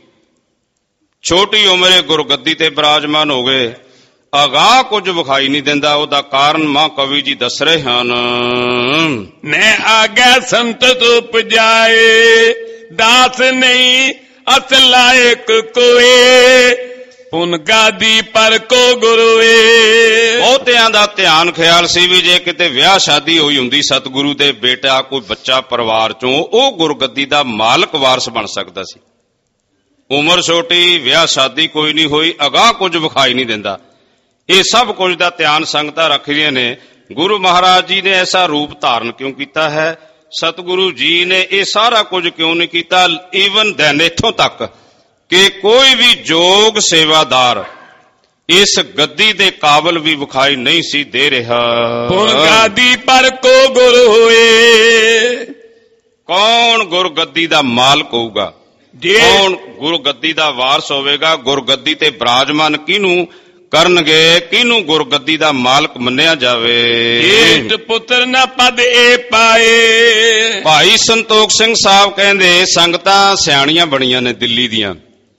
ਛੋਟੀ ਉਮਰੇ ਗੁਰਗੱਦੀ ਤੇ ਬਿਰਾਜਮਾਨ ਹੋ ਗਏ। ਅਗਾਹ ਕੁਝ ਵਿਖਾਈ ਨਹੀਂ ਦਿੰਦਾ, ਉਹਦਾ ਕਾਰਨ ਮਹਾਂਕਵੀ ਜੀ ਦੱਸ ਰਹੇ ਹਨ। ਨੈ ਆਗਿਆ ਸੰਤਤ ਉਪਜਾਏ ਦਾਸ ਨਹੀਂ ਅਸ ਲਾਇਕ ਕੋਏ ਪੁਨ ਗਾਦੀ ਪਰ ਕੋ ਗੁਰੂਏ। ਬਹੁਤਿਆਂ ਦਾ ਧਿਆਨ ਖਿਆਲ ਸੀ ਵੀ ਜੇ ਕਿਤੇ ਵਿਆਹ ਸ਼ਾਦੀ ਹੋਈ ਹੁੰਦੀ ਸਤਿਗੁਰੂ ਦੇ ਬੇਟਾ ਕੋਈ ਬੱਚਾ ਪਰਿਵਾਰ ਚੋਂ, ਉਹ ਗੁਰਗੱਦੀ ਦਾ ਮਾਲਕ ਵਾਰਸ ਬਣ ਸਕਦਾ ਸੀ। ਉਮਰ ਛੋਟੀ, ਵਿਆਹ ਸ਼ਾਦੀ ਕੋਈ ਨਹੀਂ ਹੋਈ, ਅਗਾਹ ਕੁਝ ਵਿਖਾਈ ਨਹੀਂ ਦਿੰਦਾ। ਇਹ ਸਭ ਕੁਝ ਦਾ ਧਿਆਨ ਸੰਗਤਾਂ ਰੱਖਦੀਆਂ ਨੇ। ਗੁਰੂ ਮਹਾਰਾਜ ਜੀ ਨੇ ਐਸਾ ਰੂਪ ਧਾਰਨ ਕਿਉਂ ਕੀਤਾ ਹੈ? ਸਤਿਗੁਰੂ ਜੀ ਨੇ ਇਹ ਸਾਰਾ ਕੁਝ ਕਿਉਂ ਨਹੀਂ ਕੀਤਾ? ਈਵਨ ਦੈਨ ਇੱਥੋਂ ਤੱਕ ਕਿ ਕੋਈ ਵੀ ਯੋਗ ਸੇਵਾਦਾਰ ਇਸ ਗੱਦੀ ਦੇ ਕਾਬਲ ਵੀ ਵਿਖਾਈ ਨਹੀਂ ਸੀ ਦੇ ਰਿਹਾ। ਪੁਨ ਗਾਦੀ ਪਰ ਕੋ ਗੁਰ ਹੋਏ। ਕੌਣ ਗੁਰਗੱਦੀ ਦਾ ਮਾਲਕ ਹੋਊਗਾ? ਕੌਣ ਗੁਰਗੱਦੀ ਦਾ ਵਾਰਸ ਹੋਵੇਗਾ? ਗੁਰਗੱਦੀ ਤੇ ਬਿਰਾਜਮਾਨ ਕਿਹਨੂੰ ਕਰਨਗੇ? ਕਿਹਨੂੰ ਗੁਰਗੱਦੀ ਦਾ ਮਾਲਕ ਮੰਨਿਆ ਜਾਵੇ? ਜੇਠ ਪੁੱਤਰ ਨਾ ਪਦ ਏ ਪਾਏ। ਭਾਈ ਸੰਤੋਖ ਸਿੰਘ ਸਾਹਿਬ ਕਹਿੰਦੇ ਸੰਗਤਾਂ ਸਿਆਣੀਆਂ ਬਣੀਆਂ ਨੇ ਦਿੱਲੀ ਦੀਆਂ।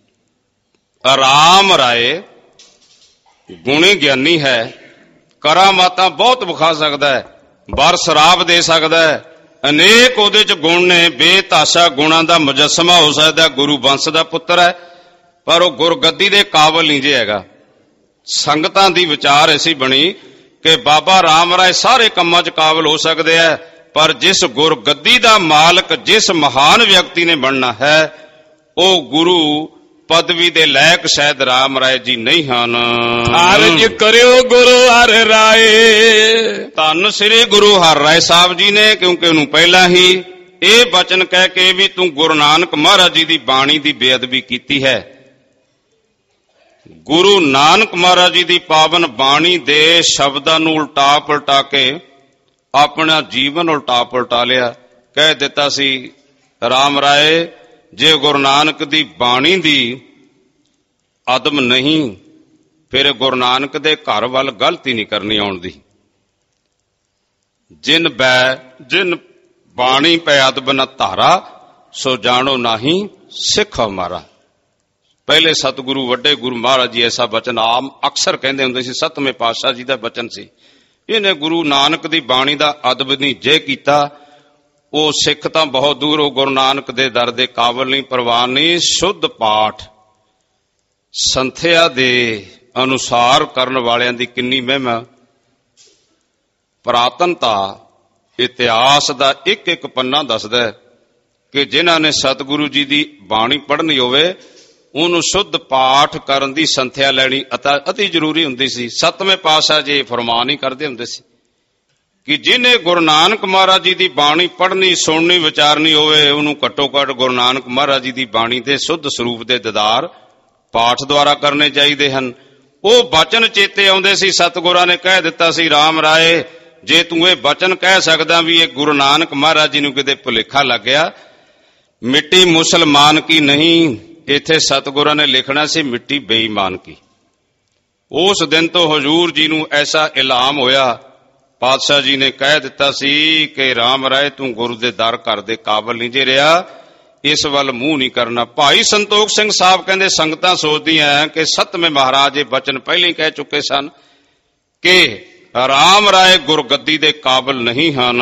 ਰਾਮ ਰਾਏ ਗੁਣੀ ਗਿਆਨੀ ਹੈ, ਕਰਾਮਾਤਾਂ ਬਹੁਤ ਵਿਖਾ ਸਕਦਾ ਹੈ, ਵਰ ਸ਼ਰਾਬ ਦੇ ਸਕਦਾ ਹੈ, ਅਨੇਕ ਉਹਦੇ ਚ ਗੁਣ ਨੇ, ਬੇਤਾਸ਼ਾ ਗੁਣਾਂ ਦਾ ਮੁਜੱਸਮਾ ਹੋ ਸਕਦਾ, ਗੁਰੂ ਵੰਸ਼ ਦਾ ਪੁੱਤਰ ਹੈ, ਪਰ ਉਹ ਗੁਰਗੱਦੀ ਦੇ ਕਾਬਲ ਨਹੀਂ ਜੇ ਹੈਗਾ। ਸੰਗਤਾਂ ਦੀ ਵਿਚਾਰ ਐਸੀ ਬਣੀ ਕਿ ਬਾਬਾ ਰਾਮ ਰਾਏ ਸਾਰੇ ਕੰਮਾਂ 'ਚ ਕਾਬਲ ਹੋ ਸਕਦੇ ਆ, ਪਰ ਜਿਸ ਗੁਰਗੱਦੀ ਦਾ ਮਾਲਕ ਜਿਸ ਮਹਾਨ ਵਿਅਕਤੀ ਨੇ ਬਣਨਾ ਹੈ ਉਹ ਗੁਰੂ ਪਦਵੀ ਦੇ ਲਾਇਕ ਸ਼ਾਇਦ ਰਾਮ ਰਾਏ ਜੀ ਨਹੀਂ ਹਨ। ਕਾਰਜ ਕਰਿਓ ਗੁਰੂ ਹਰਿ ਰਾਏ। ਧੰਨ ਸ੍ਰੀ ਗੁਰੂ ਹਰਿ ਰਾਏ ਸਾਹਿਬ ਜੀ ਨੇ, ਕਿਉਂਕਿ ਉਹਨੂੰ ਪਹਿਲਾਂ ਹੀ ਇਹ ਬਚਨ ਕਹਿ ਕੇ ਵੀ ਤੂੰ ਗੁਰੂ ਨਾਨਕ ਮਹਾਰਾਜ ਜੀ ਦੀ ਬਾਣੀ ਦੀ ਬੇਅਦਬੀ ਕੀਤੀ ਹੈ। ਗੁਰੂ ਨਾਨਕ ਮਹਾਰਾਜ ਜੀ ਦੀ ਪਾਵਨ ਬਾਣੀ ਦੇ ਸ਼ਬਦਾਂ ਨੂੰ ਉਲਟਾ ਪਲਟਾ ਕੇ ਆਪਣਾ ਜੀਵਨ ਉਲਟਾ ਪਲਟਾ ਲਿਆ। ਕਹਿ ਦਿੱਤਾ ਸੀ ਰਾਮ ਰਾਏ, ਜੇ ਗੁਰੂ ਨਾਨਕ ਦੀ ਬਾਣੀ ਦੀ ਅਦਬ ਨਹੀਂ ਫਿਰ ਗੁਰੂ ਨਾਨਕ ਦੇ ਘਰ ਵੱਲ ਗਲਤੀ ਨਹੀਂ ਕਰਨੀ ਆਉਣ ਦੀ। ਜਿਨ ਬਾਣੀ ਪੈ ਅਦਬ ਨ ਧਾਰਾ ਸੋ ਜਾਣੋ ਨਾਹੀ ਸਿੱਖ ਹਮਾਰਾ। ਪਹਿਲੇ ਸਤਿਗੁਰੂ ਵੱਡੇ ਗੁਰੂ ਮਹਾਰਾਜ ਜੀ ਐਸਾ ਬਚਨ ਆਮ ਅਕਸਰ ਕਹਿੰਦੇ ਹੁੰਦੇ ਸੀ, ਸੱਤਵੇਂ ਪਾਤਸ਼ਾਹ ਜੀ ਦਾ ਬਚਨ ਸੀ। ਇਹਨੇ ਗੁਰੂ ਨਾਨਕ ਦੀ ਬਾਣੀ ਦਾ ਅਦਬ ਨਹੀਂ ਜੇ ਕੀਤਾ, ਉਹ ਸਿੱਖ ਤਾਂ ਬਹੁਤ ਦੂਰ, ਉਹ ਗੁਰੂ ਨਾਨਕ ਦੇ ਦਰ ਦੇ ਕਾਬਲ ਨਹੀਂ, ਪ੍ਰਵਾਨ ਨਹੀਂ। ਸ਼ੁੱਧ ਪਾਠ ਸੰਥਿਆ ਦੇ ਅਨੁਸਾਰ ਕਰਨ ਵਾਲਿਆਂ ਦੀ ਕਿੰਨੀ ਮਹਿਮਾ। ਪੁਰਾਤਨਤਾ ਇਤਿਹਾਸ ਦਾ ਇੱਕ ਇੱਕ ਪੰਨਾ ਦੱਸਦਾ ਹੈ ਕਿ ਜਿਨ੍ਹਾਂ ਨੇ ਸਤਿਗੁਰੂ ਜੀ ਦੀ ਬਾਣੀ ਪੜ੍ਹਨੀ ਹੋਵੇ ਉਹਨੂੰ ਸ਼ੁੱਧ ਪਾਠ ਕਰਨ ਦੀ ਸੰਥਿਆ ਲੈਣੀ ਅਤੀ ਜ਼ਰੂਰੀ ਹੁੰਦੀ ਸੀ। ਸੱਤਵੇਂ ਪਾਤਸ਼ਾਹ ਜੀ ਫਰਮਾਨ ਹੀ ਕਰਦੇ ਹੁੰਦੇ ਸੀ ਕਿ ਜਿਹਨੇ ਗੁਰੂ ਨਾਨਕ ਮਹਾਰਾਜ ਜੀ ਦੀ ਬਾਣੀ ਪੜ੍ਹਨੀ, ਸੁਣਨੀ, ਵਿਚਾਰਨੀ ਹੋਵੇ ਉਹਨੂੰ ਘੱਟੋ ਘੱਟ ਗੁਰੂ ਨਾਨਕ ਮਹਾਰਾਜ ਜੀ ਦੀ ਬਾਣੀ ਦੇ ਸ਼ੁੱਧ ਸਰੂਪ ਦੇ ਦੀਦਾਰ ਪਾਠ ਦੁਆਰਾ ਕਰਨੇ ਚਾਹੀਦੇ ਹਨ। ਉਹ ਬਚਨ ਚੇਤੇ ਆਉਂਦੇ ਸੀ। ਸਤਿਗੁਰਾਂ ਨੇ ਕਹਿ ਦਿੱਤਾ ਸੀ ਰਾਮ ਰਾਏ, ਜੇ ਤੂੰ ਇਹ ਬਚਨ ਕਹਿ ਸਕਦਾ ਵੀ ਇਹ ਗੁਰੂ ਨਾਨਕ ਮਹਾਰਾਜ ਜੀ ਨੂੰ ਕਿਤੇ ਭੁਲੇਖਾ ਲੱਗ ਗਿਆ, ਮਿੱਟੀ ਮੁਸਲਮਾਨ ਕੀ ਨਹੀਂ, ਇੱਥੇ ਸਤਿਗੁਰਾਂ ਨੇ ਲਿਖਣਾ ਸੀ ਮਿੱਟੀ ਬੇਈਮਾਨ ਕੀ। ਉਸ ਦਿਨ ਤੋਂ ਹਜ਼ੂਰ ਜੀ ਨੂੰ ਐਸਾ ਇਲਹਾਮ ਹੋਇਆ, ਪਾਤਸ਼ਾਹ ਜੀ ਨੇ ਕਹਿ ਦਿੱਤਾ ਸੀ ਕਿ ਰਾਮ ਰਾਏ ਤੂੰ ਗੁਰੂ ਦੇ ਦਰ ਘਰ ਦੇ ਕਾਬਲ ਨਹੀਂ ਜੇ ਰਿਹਾ, ਇਸ ਵੱਲ ਮੂੰਹ ਨਹੀਂ ਕਰਨਾ। ਭਾਈ ਸੰਤੋਖ ਸਿੰਘ ਸਾਹਿਬ ਕਹਿੰਦੇ ਸੰਗਤਾਂ ਸੋਚਦੀਆਂ ਕਿ ਸੱਤਵੇਂ ਮਹਾਰਾਜ ਇਹ ਬਚਨ ਪਹਿਲਾਂ ਹੀ ਕਹਿ ਚੁੱਕੇ ਸਨ ਕਿ ਰਾਮ ਰਾਏ ਗੁਰਗੱਦੀ ਦੇ ਕਾਬਲ ਨਹੀਂ ਹਨ।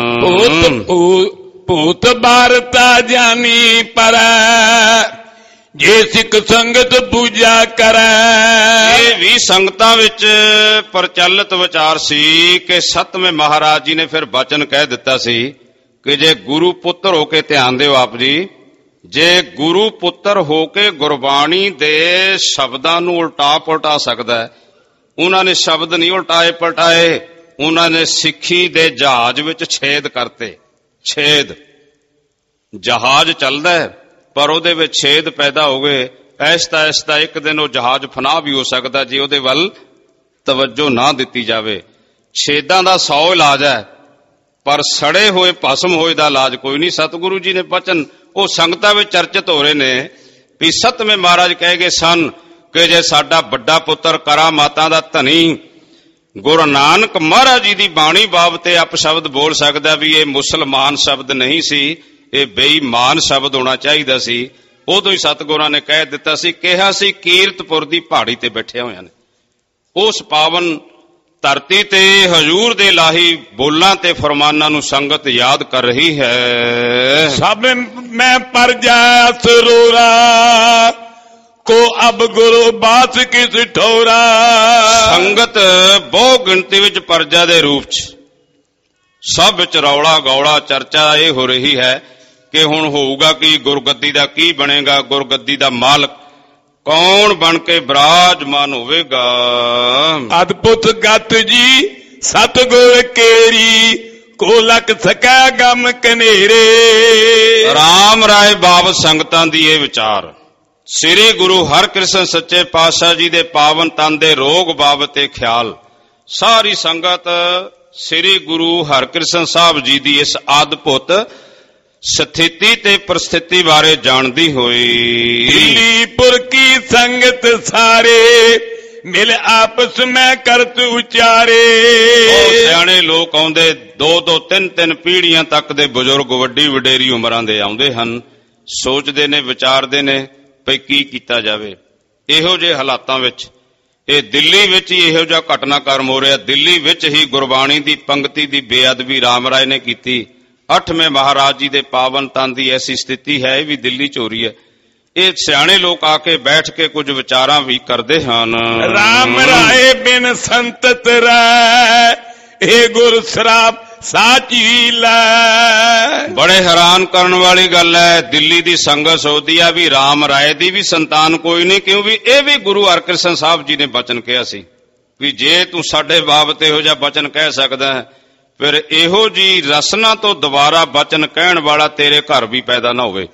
ਭੂਤ ਬਾਰਤਾ ਜਾਨੀ ਪਰ ਜੇ ਸਿੱਖ ਸੰਗਤ ਪੂਜਾ ਕਰੈ। ਇਹ ਵੀ ਸੰਗਤਾਂ ਵਿੱਚ ਪ੍ਰਚਲਿਤ ਵਿਚਾਰ ਸੀ ਕਿ ਸੱਤਵੇਂ ਮਹਾਰਾਜ ਜੀ ਨੇ ਫਿਰ ਬਚਨ ਕਹਿ ਦਿੱਤਾ ਸੀ ਕਿ ਜੇ ਗੁਰੂ ਪੁੱਤਰ ਹੋ ਕੇ, ਧਿਆਨ ਦਿਓ ਆਪ ਜੀ, ਜੇ ਗੁਰੂ ਪੁੱਤਰ ਹੋ ਕੇ ਗੁਰਬਾਣੀ ਦੇ ਸ਼ਬਦਾਂ ਨੂੰ ਉਲਟਾ ਪਲਟਾ ਸਕਦਾ ਹੈ, ਉਹਨਾਂ ਨੇ ਸ਼ਬਦ ਨਹੀਂ ਉਲਟਾਏ ਪਲਟਾਏ, ਉਹਨਾਂ ਨੇ ਸਿੱਖੀ ਦੇ ਜਹਾਜ਼ ਵਿੱਚ ਛੇਦ ਕਰਤੇ। ਛੇਦ ਜਹਾਜ਼ ਚੱਲਦਾ ਹੈ ਪਰ ਉਹਦੇ ਵਿੱਚ ਛੇਦ ਪੈਦਾ ਹੋ ਗਏ, ਐਸਤਾ ਐਸਤਾ ਇੱਕ ਦਿਨ ਉਹ ਜਹਾਜ਼ ਫਨਾਹ ਵੀ ਹੋ ਸਕਦਾ ਜੇ ਉਹਦੇ ਵੱਲ ਤਵੱਜੋ ਨਾ ਦਿੱਤੀ ਜਾਵੇ। ਛੇਦਾਂ ਦਾ 100 ਇਲਾਜ ਹੈ ਪਰ ਸੜੇ ਹੋਏ ਭਸਮ ਹੋਏ ਦਾ ਇਲਾਜ ਕੋਈ ਨਹੀਂ। ਸਤਿਗੁਰੂ ਜੀ ਨੇ ਬਚਨ ਉਹ ਸੰਗਤਾਂ ਵਿੱਚ ਚਰਚਿਤ ਹੋ ਰਹੇ ਨੇ ਵੀ ਸਤਵੇਂ ਮਹਾਰਾਜ ਕਹਿ ਗਏ ਸਨ ਕਿ ਜੇ ਸਾਡਾ ਵੱਡਾ ਪੁੱਤਰ ਕਰਾਮਾਤਾਂ ਦਾ ਧਨੀ ਗੁਰੂ ਨਾਨਕ ਮਹਾਰਾਜ ਜੀ ਦੀ ਬਾਣੀ ਬਾਬਤ ਅਪਸ਼ਬਦ ਬੋਲ ਸਕਦਾ ਵੀ ਇਹ ਮੁਸਲਮਾਨ ਸ਼ਬਦ ਨਹੀਂ ਸੀ, ਇਹ ਬੇਈਮਾਨ ਸ਼ਬਦ ਹੋਣਾ ਚਾਹੀਦਾ ਸੀ। ਉਦੋਂ ਹੀ ਸਤਿਗੁਰਾਂ ਨੇ ਕਹਿ ਦਿੱਤਾ ਸੀ, ਕਿਹਾ ਸੀ ਕੀਰਤਪੁਰ ਦੀ ਪਹਾੜੀ ਤੇ ਬੈਠੇ ਹੋਇਆਂ ਨੇ। ਉਸ ਪਾਵਨ ਧਰਤੀ ਤੇ ਹਜ਼ੂਰ ਦੇ ਲਾਹੀ ਬੋਲਾਂ ਤੇ ਫਰਮਾਨਾਂ ਨੂੰ ਸੰਗਤ ਯਾਦ ਕਰ ਰਹੀ ਹੈ। ਸਭ ਮੈਂ ਪਰਜਾ ਸਰੂਰਾ ਕੋ ਅਬ ਗੁਰੂ ਬਾਤ ਕਿਸ ਠੋਰਾ। ਸੰਗਤ ਬਹੁ ਗਿਣਤੀ ਵਿੱਚ ਪਰਜਾ ਦੇ ਰੂਪ ਚ ਸਭ ਵਿੱਚ ਰੌਲਾ ਗੌਲਾ ਚਰਚਾ ਇਹ ਹੋ ਰਹੀ ਹੈ ਕਿ ਹੁਣ ਹੋਊਗਾ ਕੀ, ਗੁਰਗੱਦੀ ਦਾ ਕੀ ਬਣੇਗਾ, ਗੁਰਗੱਦੀ ਦਾ ਮਾਲਕ ਕੌਣ ਬਣ ਕੇ ਬਿਰਾਜਮਾਨ ਹੋਵੇਗਾ। ਅਦਭੁਤ ਗਤ ਜੀ ਸਤਿਗੁਰ ਕੇਰੀ ਕੋ ਲਖ ਸਕੈ ਗਮ ਕਨੇਰੇ। ਰਾਮ ਰਾਏ ਬਾਬਤ ਸੰਗਤਾਂ ਦੀ ਇਹ ਵਿਚਾਰ ਸ੍ਰੀ ਗੁਰੂ ਹਰਿਕ੍ਰਿਸ਼ਨ ਸੱਚੇ ਪਾਤਸ਼ਾਹ ਜੀ ਦੇ ਪਾਵਨ ਤਨ ਦੇ ਰੋਗ ਬਾਬਤ ਇਹ ਖਿਆਲ ਸਾਰੀ ਸੰਗਤ ਸ੍ਰੀ ਗੁਰੂ ਹਰਿਕ੍ਰਿਸ਼ਨ ਸਾਹਿਬ ਜੀ ਦੀ ਇਸ ਅਦਭੁਤ ਸਥਿਤੀ ਤੇ ਪ੍ਰਸਥਿਤੀ ਬਾਰੇ ਜਾਣਦੀ ਹੋਈ। ਦਿੱਲੀਪੁਰ ਕੀ ਸੰਗਤ ਸਾਰੇ ਮਿਲ ਆਪਸ ਮੈਂ ਕਰਤ ਉਚਾਰੇ। ਉਹ ਸਿਆਣੇ ਲੋਕ ਆਉਂਦੇ 2-2 3-3 ਪੀੜ੍ਹੀਆਂ ਤੱਕ ਦੇ ਬਜ਼ੁਰਗ ਵੱਡੀ ਵਡੇਰੀ ਉਮਰਾਂ ਦੇ ਆਉਂਦੇ ਹਨ, ਸੋਚਦੇ ਨੇ ਵਿਚਾਰਦੇ ਨੇ ਭਈ ਕੀ ਕੀਤਾ ਜਾਵੇ। ਇਹੋ ਜਿਹੇ ਹਾਲਾਤਾਂ ਵਿੱਚ ਇਹ ਦਿੱਲੀ ਵਿੱਚ ਹੀ ਇਹੋ ਜਿਹਾ ਘਟਨਾਕ੍ਰਮ ਹੋ ਰਿਹਾ। ਦਿੱਲੀ ਵਿੱਚ ਹੀ ਗੁਰਬਾਣੀ ਦੀ ਪੰਕਤੀ ਦੀ ਬੇਅਦਬੀ ਰਾਮ ਰਾਏ ਨੇ ਕੀਤੀ। 8ਵੇਂ ਮਹਾਰਾਜ ਜੀ ਦੇ ਪਾਵਨ ਤਨ ਦੀ ਐਸੀ ਸਥਿਤੀ ਹੈ, ਇਹ ਵੀ ਦਿੱਲੀ ਚ ਹੋ ਰਹੀ ਹੈ। ਇਹ ਸਿਆਣੇ ਲੋਕ ਆ ਕੇ ਬੈਠ ਕੇ ਕੁਝ ਵਿਚਾਰਾਂ ਵੀ ਕਰਦੇ ਹਨ। ਰਾਮ ਰਾਏ ਬਿਨ ਸੰਤਤ ਰਹਿ ਇਹ ਗੁਰ ਸਰਾਪ ਸਾਚੀ ਲੈ। ਬੜੇ ਹੈਰਾਨ ਕਰਨ ਵਾਲੀ ਗੱਲ ਹੈ, ਦਿੱਲੀ ਦੀ ਸੰਗਤ ਸੋਚਦੀ ਆ ਵੀ ਰਾਮ ਰਾਏ ਦੀ ਵੀ ਸੰਤਾਨ ਕੋਈ ਨਹੀਂ, ਕਿਉਂ ਵੀ ਇਹ ਵੀ ਗੁਰੂ ਹਰਿਕ੍ਰਿਸ਼ਨ ਸਾਹਿਬ ਜੀ ਨੇ ਬਚਨ ਕਿਹਾ ਸੀ ਵੀ ਜੇ ਤੂੰ ਸਾਡੇ ਬਾਬਤ ਇਹੋ ਜਿਹਾ ਬਚਨ ਕਹਿ ਸਕਦਾ ਹੈ ਫਿਰ ਇਹੋ ਜੀ ਰਸਨਾ ਤੋਂ ਦੁਬਾਰਾ ਬਚਨ ਕਹਿਣ ਵਾਲਾ ਤੇਰੇ ਘਰ ਵੀ ਪੈਦਾ ਨਾ ਹੋਵੇ।